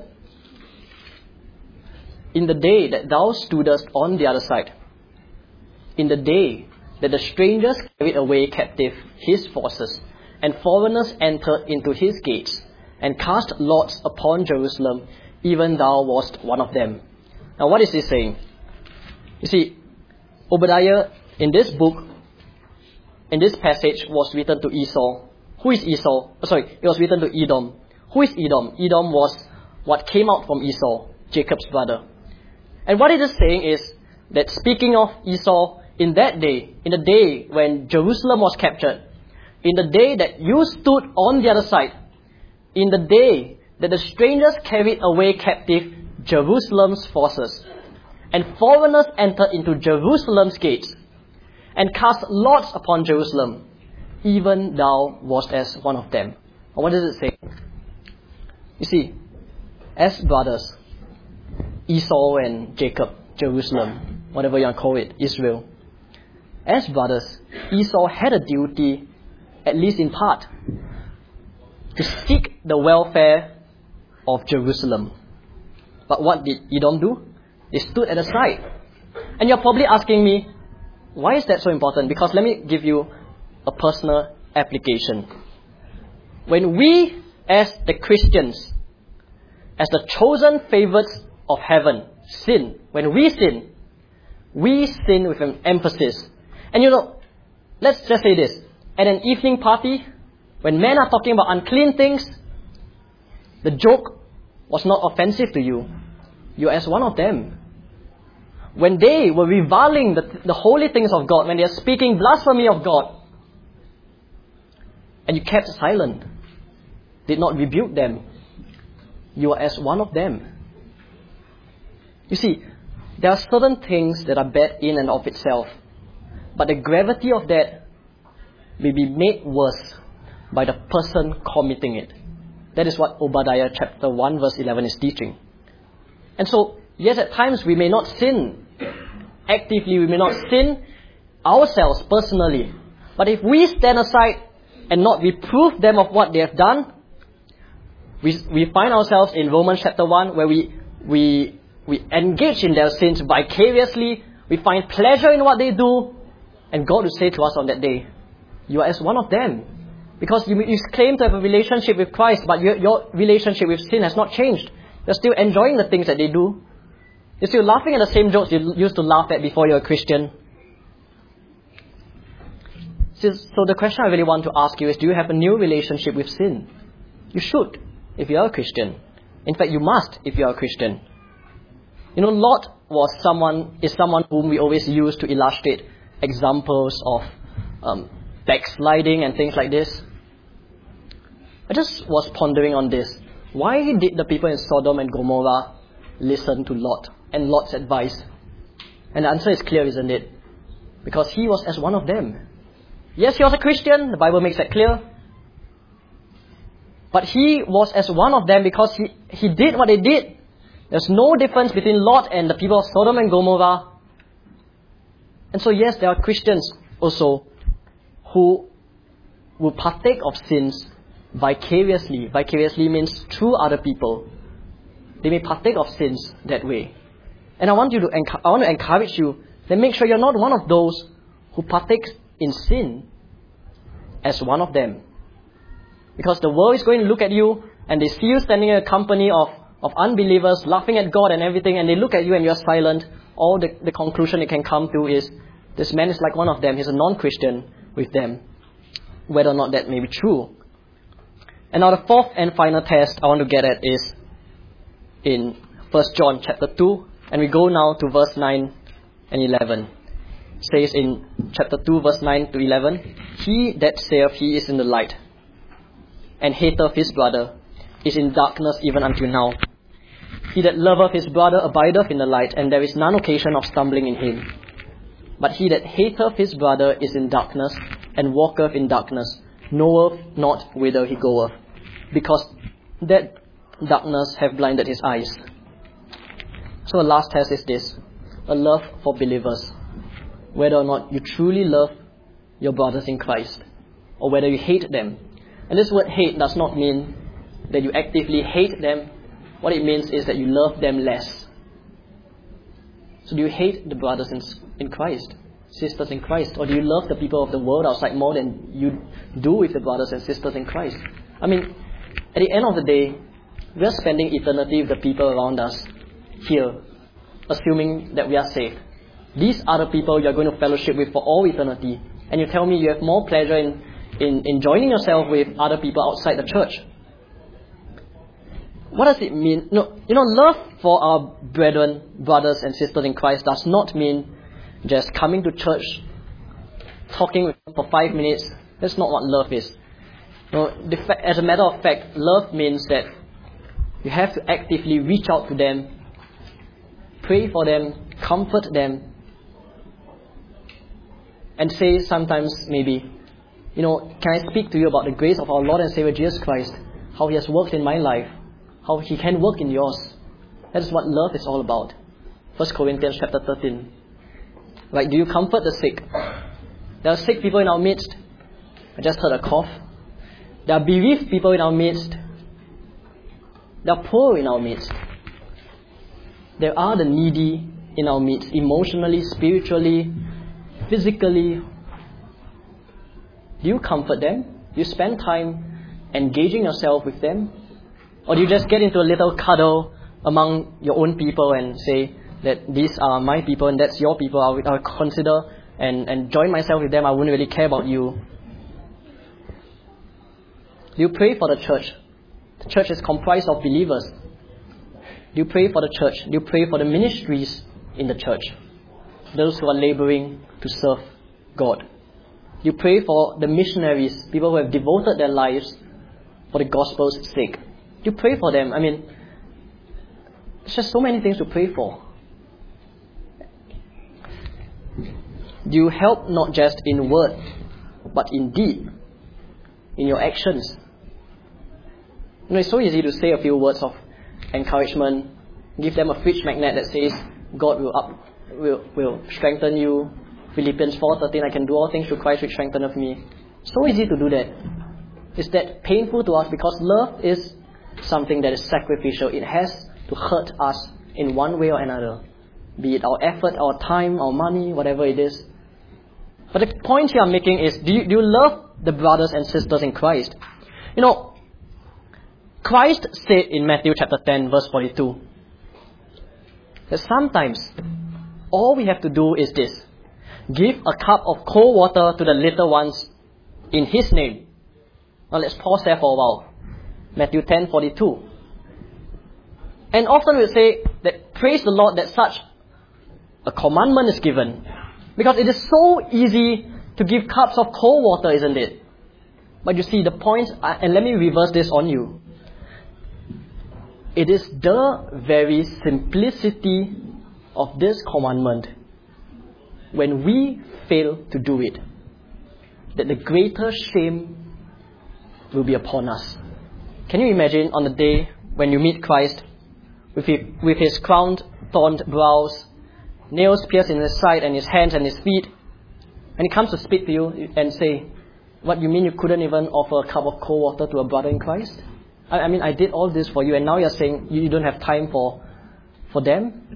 in the day that thou stoodest on the other side, in the day that the strangers carried away captive his forces, and foreigners entered into his gates, and cast lots upon Jerusalem, even thou wast one of them. Now what is this saying? You see, Obadiah in this book, in this passage, was written to Esau. Who is Esau? Oh, sorry, it was written to Edom. Who is Edom? Edom was what came out from Esau, Jacob's brother. And what it is saying is that speaking of Esau, in that day, in the day when Jerusalem was captured, in the day that you stood on the other side, in the day that the strangers carried away captive Jerusalem's forces, and foreigners entered into Jerusalem's gates, and cast lots upon Jerusalem, even thou wast as one of them. And what does it say? You see, as brothers, Esau and Jacob, Jerusalem, whatever you want to call it, Israel. As brothers, Esau had a duty, at least in part, to seek the welfare of Jerusalem. But what did Edom do? They stood at the side. And you're probably asking me, why is that so important? Because let me give you a personal application. When we, as the Christians, as the chosen favorites of heaven, sin, when we sin, we sin with an emphasis. And you know, let's just say this. At an evening party, when men are talking about unclean things, the joke was not offensive to you. You're as one of them. When they were reviling the, the holy things of God, when they are speaking blasphemy of God, and you kept silent, did not rebuke them, you are as one of them. You see, there are certain things that are bad in and of itself, but the gravity of that may be made worse by the person committing it. That is what Obadiah chapter one verse eleven is teaching. And so, yes, at times we may not sin actively, we may not sin ourselves personally. But if we stand aside and not reprove them of what they have done, we we find ourselves in Romans chapter one where we we we engage in their sins vicariously, we find pleasure in what they do, and God will say to us on that day, you are as one of them. Because you, you claim to have a relationship with Christ, but your, your relationship with sin has not changed. You're still enjoying the things that they do. You're still laughing at the same jokes you used to laugh at before you're a Christian. So, so the question I really want to ask you is, do you have a new relationship with sin? You should, if you are a Christian. In fact, you must, if you are a Christian. You know, Lot was someone, is someone whom we always use to illustrate examples of um, backsliding and things like this. I just was pondering on this. Why did the people in Sodom and Gomorrah listen to Lot and Lot's advice? And the answer is clear, isn't it? Because he was as one of them. Yes, he was a Christian. The Bible makes that clear. But he was as one of them because he, he did what they did. There's no difference between Lot and the people of Sodom and Gomorrah. And so yes, there are Christians also who will partake of sins vicariously. Vicariously means through other people. They may partake of sins that way. And I want you to I want to encourage you that make sure you're not one of those who partakes in sin as one of them. Because the world is going to look at you and they see you standing in a company of, of unbelievers, laughing at God and everything, and they look at you and you're silent. All the, the conclusion they can come to is, this man is like one of them. He's a non-Christian with them. Whether or not that may be true. And now the fourth and final test I want to get at is in First John chapter two. And we go now to verse nine and eleven. It says in chapter two verse nine to eleven, he that saith he is in the light, and hateth his brother, is in darkness even until now. He that loveth his brother abideth in the light, and there is none occasion of stumbling in him. But he that hateth his brother is in darkness, and walketh in darkness, knoweth not whither he goeth, because that darkness hath blinded his eyes. So the last test is this, a love for believers. Whether or not you truly love your brothers in Christ, or whether you hate them. And this word hate does not mean that you actively hate them. What it means is that you love them less. So do you hate the brothers in, in Christ, sisters in Christ? Or do you love the people of the world outside more than you do with the brothers and sisters in Christ? I mean, at the end of the day, we are spending eternity with the people around us here, assuming that we are saved. These are the people you are going to fellowship with for all eternity. And you tell me you have more pleasure in, in, in joining yourself with other people outside the church. What does it mean? No, you know, love for our brethren, brothers and sisters in Christ does not mean just coming to church, talking with them for five minutes. That's not what love is. No, the fa- as a matter of fact, love means that you have to actively reach out to them, pray for them, comfort them, and say sometimes maybe, you know, can I speak to you about the grace of our Lord and Savior Jesus Christ, how He has worked in my life, how He can work in yours. That is what love is all about. First Corinthians chapter thirteen. Right, do you comfort the sick? There are sick people in our midst. I just heard a cough. There are bereaved people in our midst. There are poor in our midst. There are the needy in our midst, emotionally, spiritually, physically. Do you comfort them? Do you spend time engaging yourself with them? Or do you just get into a little cuddle among your own people and say that these are my people and that's your people? I'll, I'll consider and, and join myself with them. I wouldn't really care about you. Do you pray for the church? The church is comprised of believers. Do you pray for the church? Do you pray for the ministries in the church? Those who are laboring to serve God. Do you pray for the missionaries, people who have devoted their lives for the gospel's sake? Do you pray for them? I mean, it's just so many things to pray for. Do you help not just in word, but in deed, in your actions? You know, it's so easy to say a few words of encouragement, give them a fridge magnet that says, God will up, will, will strengthen you. Philippians four thirteen, I can do all things through Christ which strengtheneth me. So easy to do that. Is that painful to us because love is something that is sacrificial. It has to hurt us in one way or another. Be it our effort, our time, our money, whatever it is. But the point here I'm making is, do you, do you love the brothers and sisters in Christ? You know, Christ said in Matthew chapter ten verse forty-two that sometimes all we have to do is this: give a cup of cold water to the little ones in His name. Now let's pause there for a while. Matthew ten forty-two. And often we say that praise the Lord that such a commandment is given, because it is so easy to give cups of cold water, isn't it? But you see the point, and let me reverse this on you. It is the very simplicity of this commandment, when we fail to do it, that the greater shame will be upon us. Can you imagine on the day when you meet Christ with his, with his crowned, thorned brows, nails pierced in his side and his hands and his feet, and he comes to speak to you and say, what, you mean you couldn't even offer a cup of cold water to a brother in Christ? I, I mean, I did all this for you and now you're saying you, you don't have time for, for them?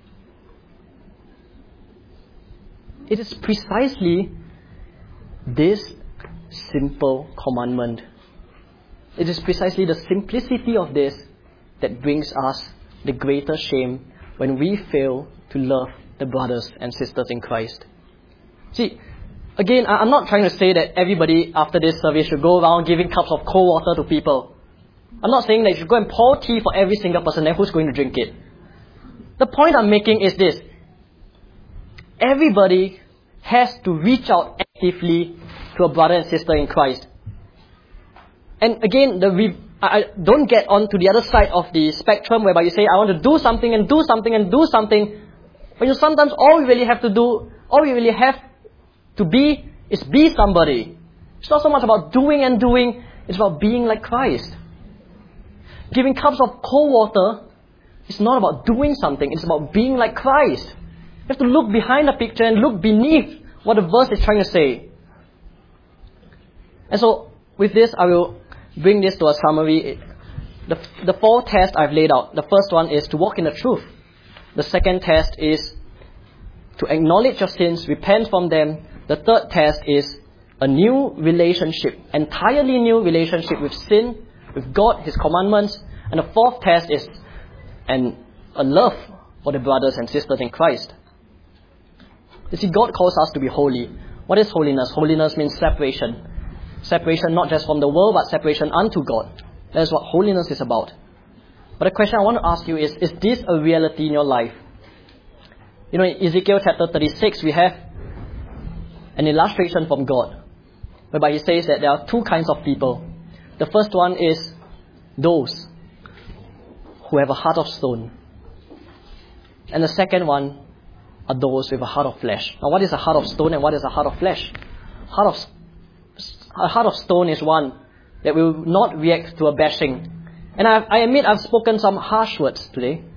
It is precisely this simple commandment. It is precisely the simplicity of this that brings us the greater shame when we fail to love the brothers and sisters in Christ. See, again, I'm not trying to say that everybody after this service should go around giving cups of cold water to people. I'm not saying that you should go and pour tea for every single person and who's going to drink it. The point I'm making is this: everybody has to reach out actively to a brother and sister in Christ. And again, the re- I don't get on to the other side of the spectrum whereby you say, I want to do something and do something and do something. But you know, sometimes all we really have to do, all we really have to be is be somebody. It's not so much about doing and doing, it's about being like Christ. Giving cups of cold water is not about doing something, it's about being like Christ. You have to look behind the picture and look beneath what the verse is trying to say. And so, with this, I will bring this to a summary. The, the four tests I've laid out. The first one is to walk in the truth. The second test is to acknowledge your sins, repent from them. The third test is a new relationship, entirely new relationship with sin, with God, His commandments. And the fourth test is an, a love for the brothers and sisters in Christ. You see, God calls us to be holy. What is holiness? Holiness means separation. Separation not just from the world, but separation unto God. That is what holiness is about. But the question I want to ask you is, is this a reality in your life? You know, in Ezekiel chapter thirty-six, we have an illustration from God, whereby He says that there are two kinds of people. The first one is those who have a heart of stone. And the second one are those with a heart of flesh. Now, what is a heart of stone and what is a heart of flesh? Heart of A heart of stone is one that will not react to a bashing. And I, I admit I've spoken some harsh words today.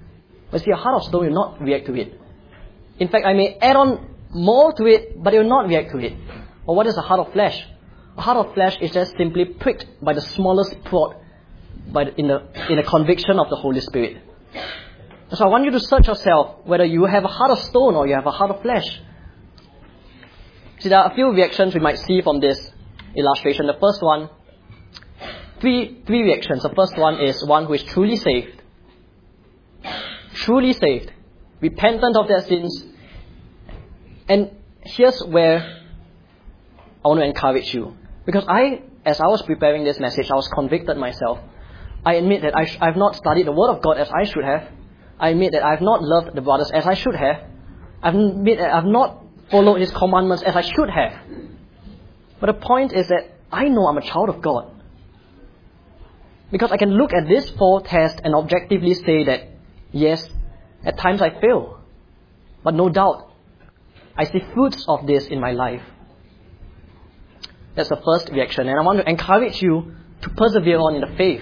But see, a heart of stone will not react to it. In fact, I may add on more to it, but it will not react to it. Or what is a heart of flesh? A heart of flesh is just simply pricked by the smallest prod by the, in, the, in the conviction of the Holy Spirit. So I want you to search yourself whether you have a heart of stone or you have a heart of flesh. See, there are a few reactions we might see from this illustration. The first one, three, three reactions. The first one is one who is truly saved. Truly saved. Repentant of their sins. And here's where I want to encourage you. Because I, as I was preparing this message, I was convicted myself. I admit that I sh- I've not studied the Word of God as I should have. I admit that I've not loved the brothers as I should have. I admit that I've not followed His commandments as I should have. But the point is that I know I'm a child of God. Because I can look at this four tests and objectively say that, yes, at times I fail. But no doubt, I see fruits of this in my life. That's the first reaction. And I want to encourage you to persevere on in the faith.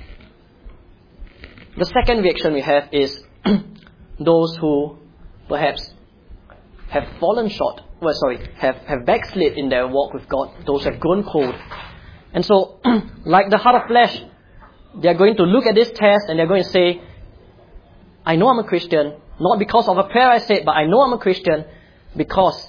The second reaction we have is those who perhaps have fallen short, well, sorry, have, have backslid in their walk with God. Those have grown cold. And so, like the heart of flesh, they are going to look at this test and they're going to say, I know I'm a Christian, not because of a prayer I said, but I know I'm a Christian because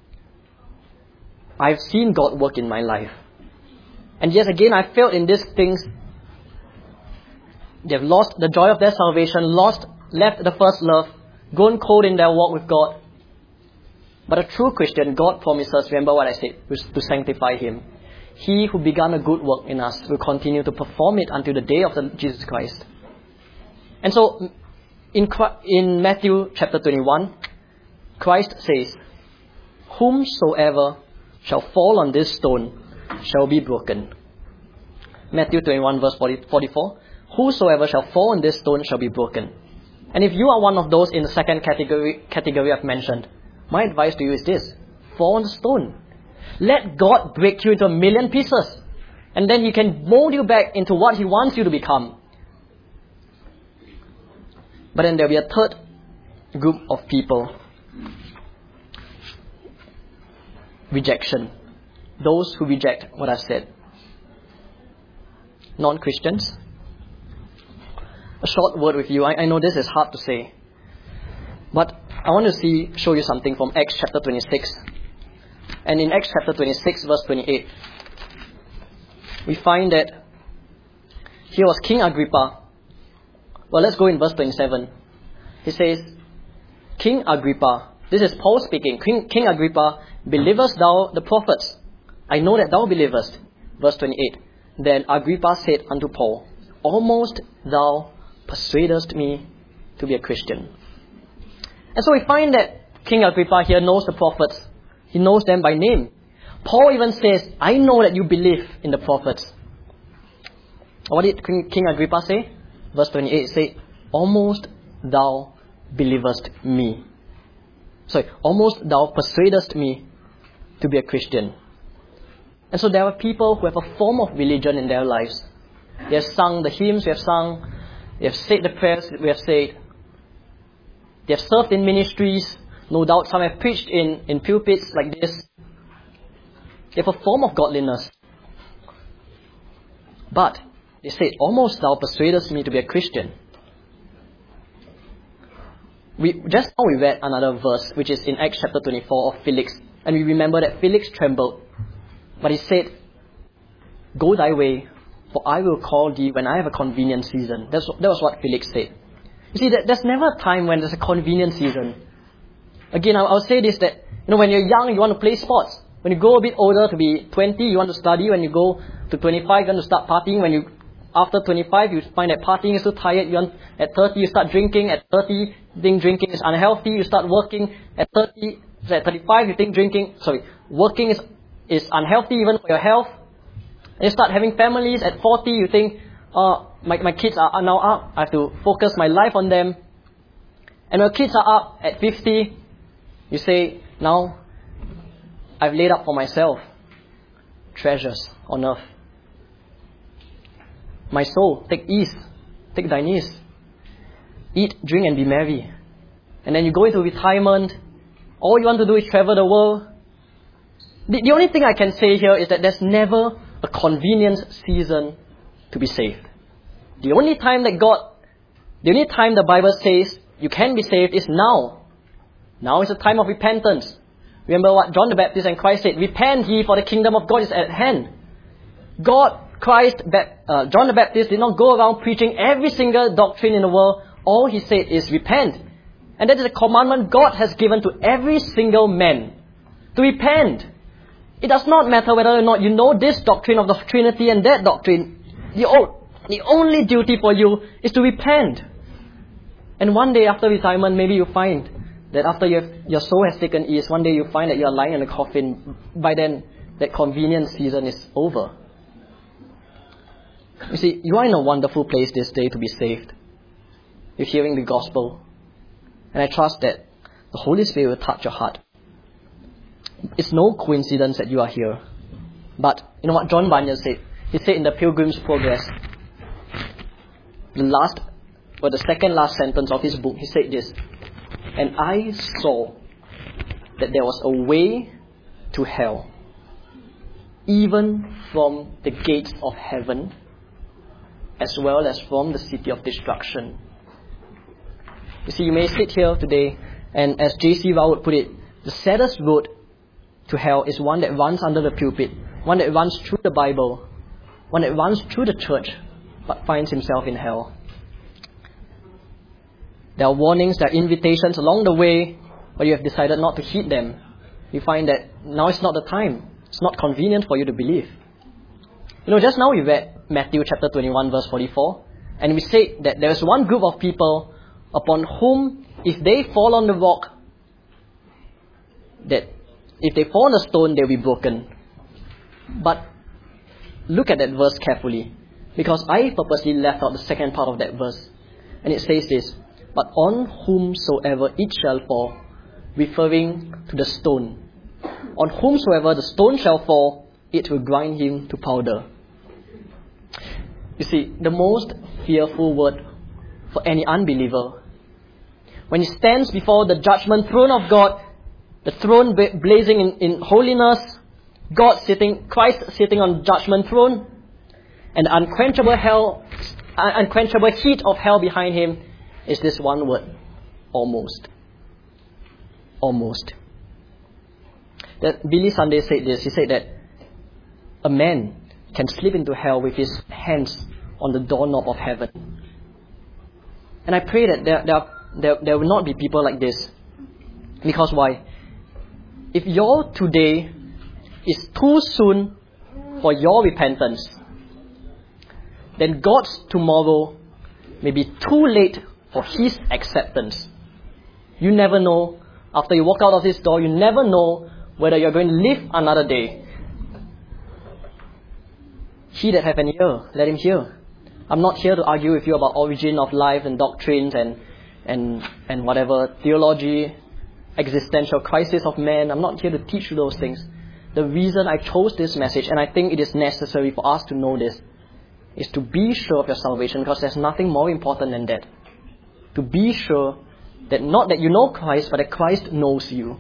I've seen God work in my life. And yes, again, I failed in these things. They've lost the joy of their salvation, lost, left the first love, grown cold in their walk with God. But a true Christian, God promises, remember what I said, to sanctify him. He who began a good work in us will continue to perform it until the day of the Jesus Christ. And so, in, in Matthew chapter twenty-one, Christ says, whomsoever shall fall on this stone shall be broken. Matthew twenty-one verse forty-four, whosoever shall fall on this stone shall be broken. And if you are one of those in the second category, category I've mentioned, my advice to you is this, fall on the stone. Let God break you into a million pieces. And then He can mold you back into what He wants you to become. But then there will be a third group of people. Rejection. Those who reject what I've said. Non-Christians. A short word with you. I, I know this is hard to say. But I want to see, show you something from Acts chapter twenty-six. And in Acts chapter twenty-six verse twenty-eight, we find that here was King Agrippa. Well, let's go in verse twenty-seven. He says, King Agrippa, this is Paul speaking, King, King Agrippa, believest thou the prophets? I know that thou believest. Verse twenty-eight. Then Agrippa said unto Paul, almost thou persuadest me to be a Christian. And so we find that King Agrippa here knows the prophets. He knows them by name. Paul even says, I know that you believe in the prophets. What did King Agrippa say? Verse twenty-eight say, almost thou believest me. Sorry, almost thou persuadest me to be a Christian. And so there are people who have a form of religion in their lives. They have sung the hymns we have sung. They have said the prayers we have said. They have served in ministries. No doubt some have preached in, in pulpits like this. They have a form of godliness. But they said, almost thou persuadest me to be a Christian. We just now we read another verse, which is in Acts chapter twenty-four of Felix. And we remember that Felix trembled. But he said, go thy way, for I will call thee when I have a convenient season. That's, that was what Felix said. You see, that there's never a time when there's a convenient season. Again, I'll say this, that you know, when you're young, you want to play sports. When you go a bit older, to be twenty, you want to study. When you go to twenty-five, you want to start partying. When you, after twenty-five, you find that partying is too tired. You want, at thirty, you start drinking. At thirty, you think drinking is unhealthy. You start working. At thirty, so at thirty-five, you think drinking, sorry, working is, is unhealthy even for your health. And you start having families. At forty, you think, uh, my, my kids are now up. I have to focus my life on them. And when kids are up at fifty, you say, now, I've laid up for myself treasures on earth. My soul, take ease, take thine ease. eat, drink, and be merry. And then you go into retirement. All you want to do is travel the world. The, the only thing I can say here is that there's never a convenient season to be saved. The only time that God, the only time the Bible says you can be saved is now. Now is a time of repentance. Remember what John the Baptist and Christ said, repent ye, for the kingdom of God is at hand. God, Christ, uh, John the Baptist did not go around preaching every single doctrine in the world. All he said is repent. And that is a commandment God has given to every single man, to repent. It does not matter whether or not you know this doctrine of the Trinity and that doctrine. The, o- the only duty for you is to repent. And one day after retirement, maybe you find that after you have, your soul has taken ease, one day you find that you are lying in a coffin. By then, that convenient season is over. You see, you are in a wonderful place this day to be saved. You're hearing the gospel. And I trust that the Holy Spirit will touch your heart. It's no coincidence that you are here. But, you know what John Bunyan said? He said in the Pilgrim's Progress, the last, or the second last sentence of his book, he said this, and I saw that there was a way to hell, even from the gates of heaven, as well as from the city of destruction. You see, you may sit here today, and as J C Rao would put it, the saddest road to hell is one that runs under the pulpit, one that runs through the Bible, one that runs through the church, but finds himself in hell. There are warnings, there are invitations along the way, but you have decided not to heed them. You find that now is not the time. It's not convenient for you to believe. You know, just now we read Matthew chapter twenty-one verse forty-four, and we said that there is one group of people upon whom, if they fall on the rock, that if they fall on the stone, they'll be broken. But look at that verse carefully, because I purposely left out the second part of that verse. And it says this, but on whomsoever it shall fall, referring to the stone. On whomsoever the stone shall fall, it will grind him to powder. You see, the most fearful word for any unbeliever, when he stands before the judgment throne of God, the throne blazing in, in holiness, God sitting, Christ sitting on judgment throne, and the unquenchable hell, unquenchable heat of hell behind him is this one word, almost. Almost. That Billy Sunday said this. He said that a man can slip into hell with his hands on the doorknob of heaven. And I pray that there, there, there, there will not be people like this. Because why? If your today is too soon for your repentance, then God's tomorrow may be too late for His acceptance. You never know. After you walk out of this door, you never know whether you're going to live another day. He that hath an ear, let him hear. I'm not here to argue with you about origin of life and doctrines and and and whatever theology, existential crisis of man. I'm not here to teach you those things. The reason I chose this message, and I think it is necessary for us to know this, is to be sure of your salvation, because there's nothing more important than that. To be sure that not that you know Christ, but that Christ knows you.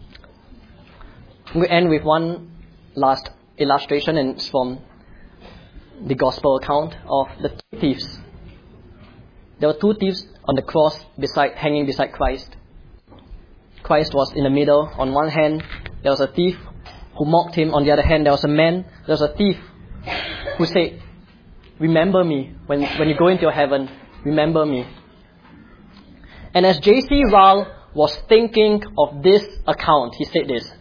We end with one last illustration, and it's from the gospel account of the two thieves. There were two thieves on the cross beside, hanging beside Christ. Christ was in the middle. On one hand, there was a thief who mocked him. On the other hand, there was a man, there was a thief who said, remember me when, when you go into your heaven, remember me. And as J C Ryle was thinking of this account, he said this,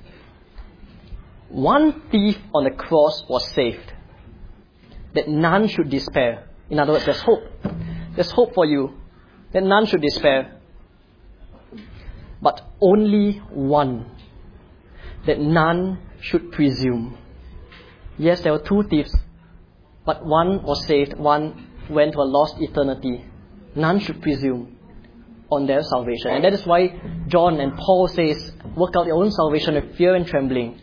one thief on the cross was saved, that none should despair. In other words, there's hope. There's hope for you, that none should despair. But only one, that none should presume. Yes, there were two thieves, but one was saved, one went to a lost eternity. None should presume on their salvation. And that is why John and Paul says, work out your own salvation with fear and trembling.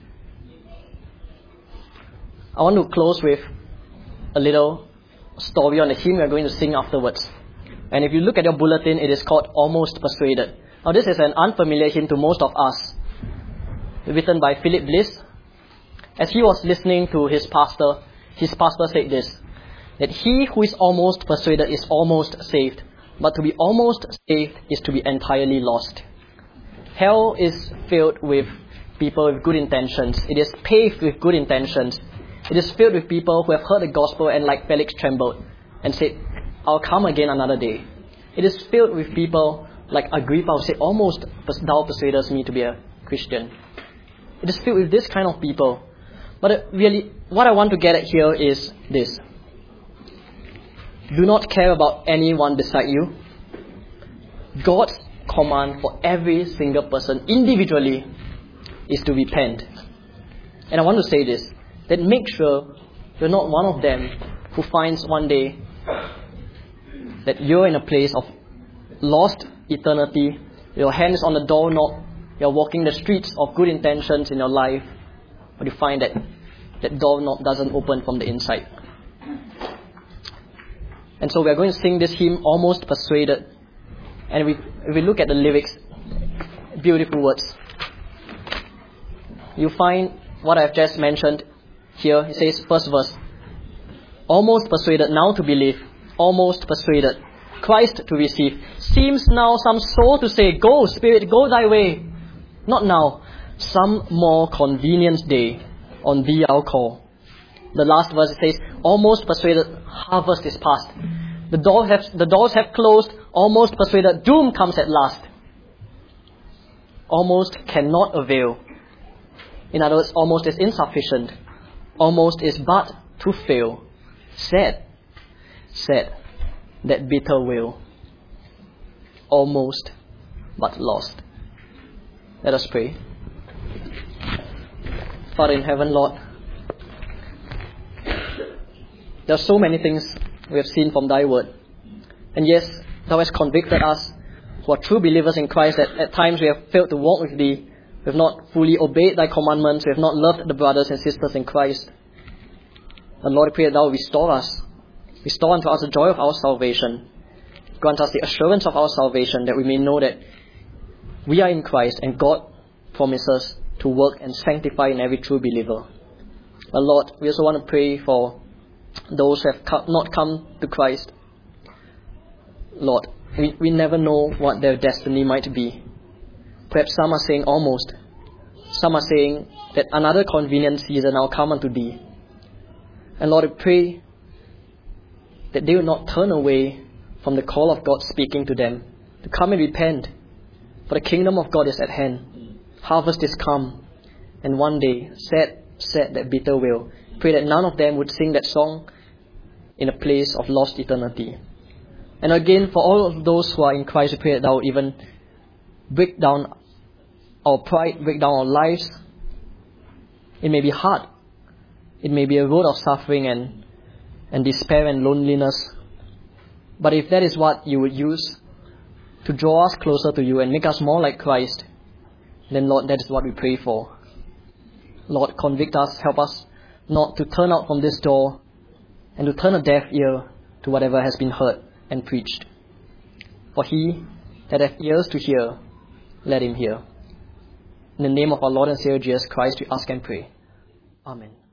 I want to close with a little story on the hymn we are going to sing afterwards. And if you look at your bulletin, it is called Almost Persuaded. Now this is an unfamiliar hymn to most of us. Written by Philip Bliss. As he was listening to his pastor, his pastor said this, that he who is almost persuaded is almost saved, but to be almost saved is to be entirely lost. Hell is filled with people with good intentions. It is paved with good intentions. It is filled with people who have heard the gospel and, like Felix, trembled and said, I'll come again another day. It is filled with people like Agrippa who said, almost thou persuadest me to be a Christian. It is filled with this kind of people. But really, what I want to get at here is this. Do not care about anyone beside you. God's command for every single person individually is to repent. And I want to say this, that make sure you're not one of them who finds one day that you're in a place of lost eternity, your hand is on the doorknob, you're walking the streets of good intentions in your life, but you find that that doorknob doesn't open from the inside. And so we're going to sing this hymn, Almost Persuaded. And we, if we look at the lyrics, beautiful words. You find what I've just mentioned here. It says, first verse, almost persuaded now to believe, almost persuaded Christ to receive. Seems now some soul to say, go, Spirit, go thy way. Not now, some more convenient day, on thee I'll call. The last verse it says, almost persuaded, harvest is past. The, door have, the doors have closed, almost persuaded, doom comes at last. Almost cannot avail. In other words, almost is insufficient. Almost is but to fail. Sad, sad, that bitter wail. Almost, but lost. Let us pray. Father in heaven, Lord, there are so many things we have seen from thy word. And yes, thou hast convicted us who are true believers in Christ that at times we have failed to walk with thee. We have not fully obeyed thy commandments. We have not loved the brothers and sisters in Christ. And Lord, I pray that thou restore us. Restore unto us the joy of our salvation. Grant us the assurance of our salvation, that we may know that we are in Christ and God promises to work and sanctify in every true believer. But Lord, we also want to pray for those who have come, not come to Christ. Lord, we, we never know what their destiny might be. Perhaps some are saying almost. Some are saying that another convenient season I'll come unto thee. And Lord, I pray that they will not turn away from the call of God speaking to them to come and repent, for the kingdom of God is at hand. Harvest is come, and one day, sad, sad that bitter wail. Pray that none of them would sing that song in a place of lost eternity. And again, for all of those who are in Christ, we pray that thou would even break down our pride, break down our lives. It may be hard. It may be a road of suffering and, and despair and loneliness. But if that is what you would use to draw us closer to you and make us more like Christ, then Lord, that is what we pray for. Lord, convict us, help us not to turn out from this door and to turn a deaf ear to whatever has been heard and preached. For he that hath ears to hear, let him hear. In the name of our Lord and Savior Jesus Christ, we ask and pray. Amen.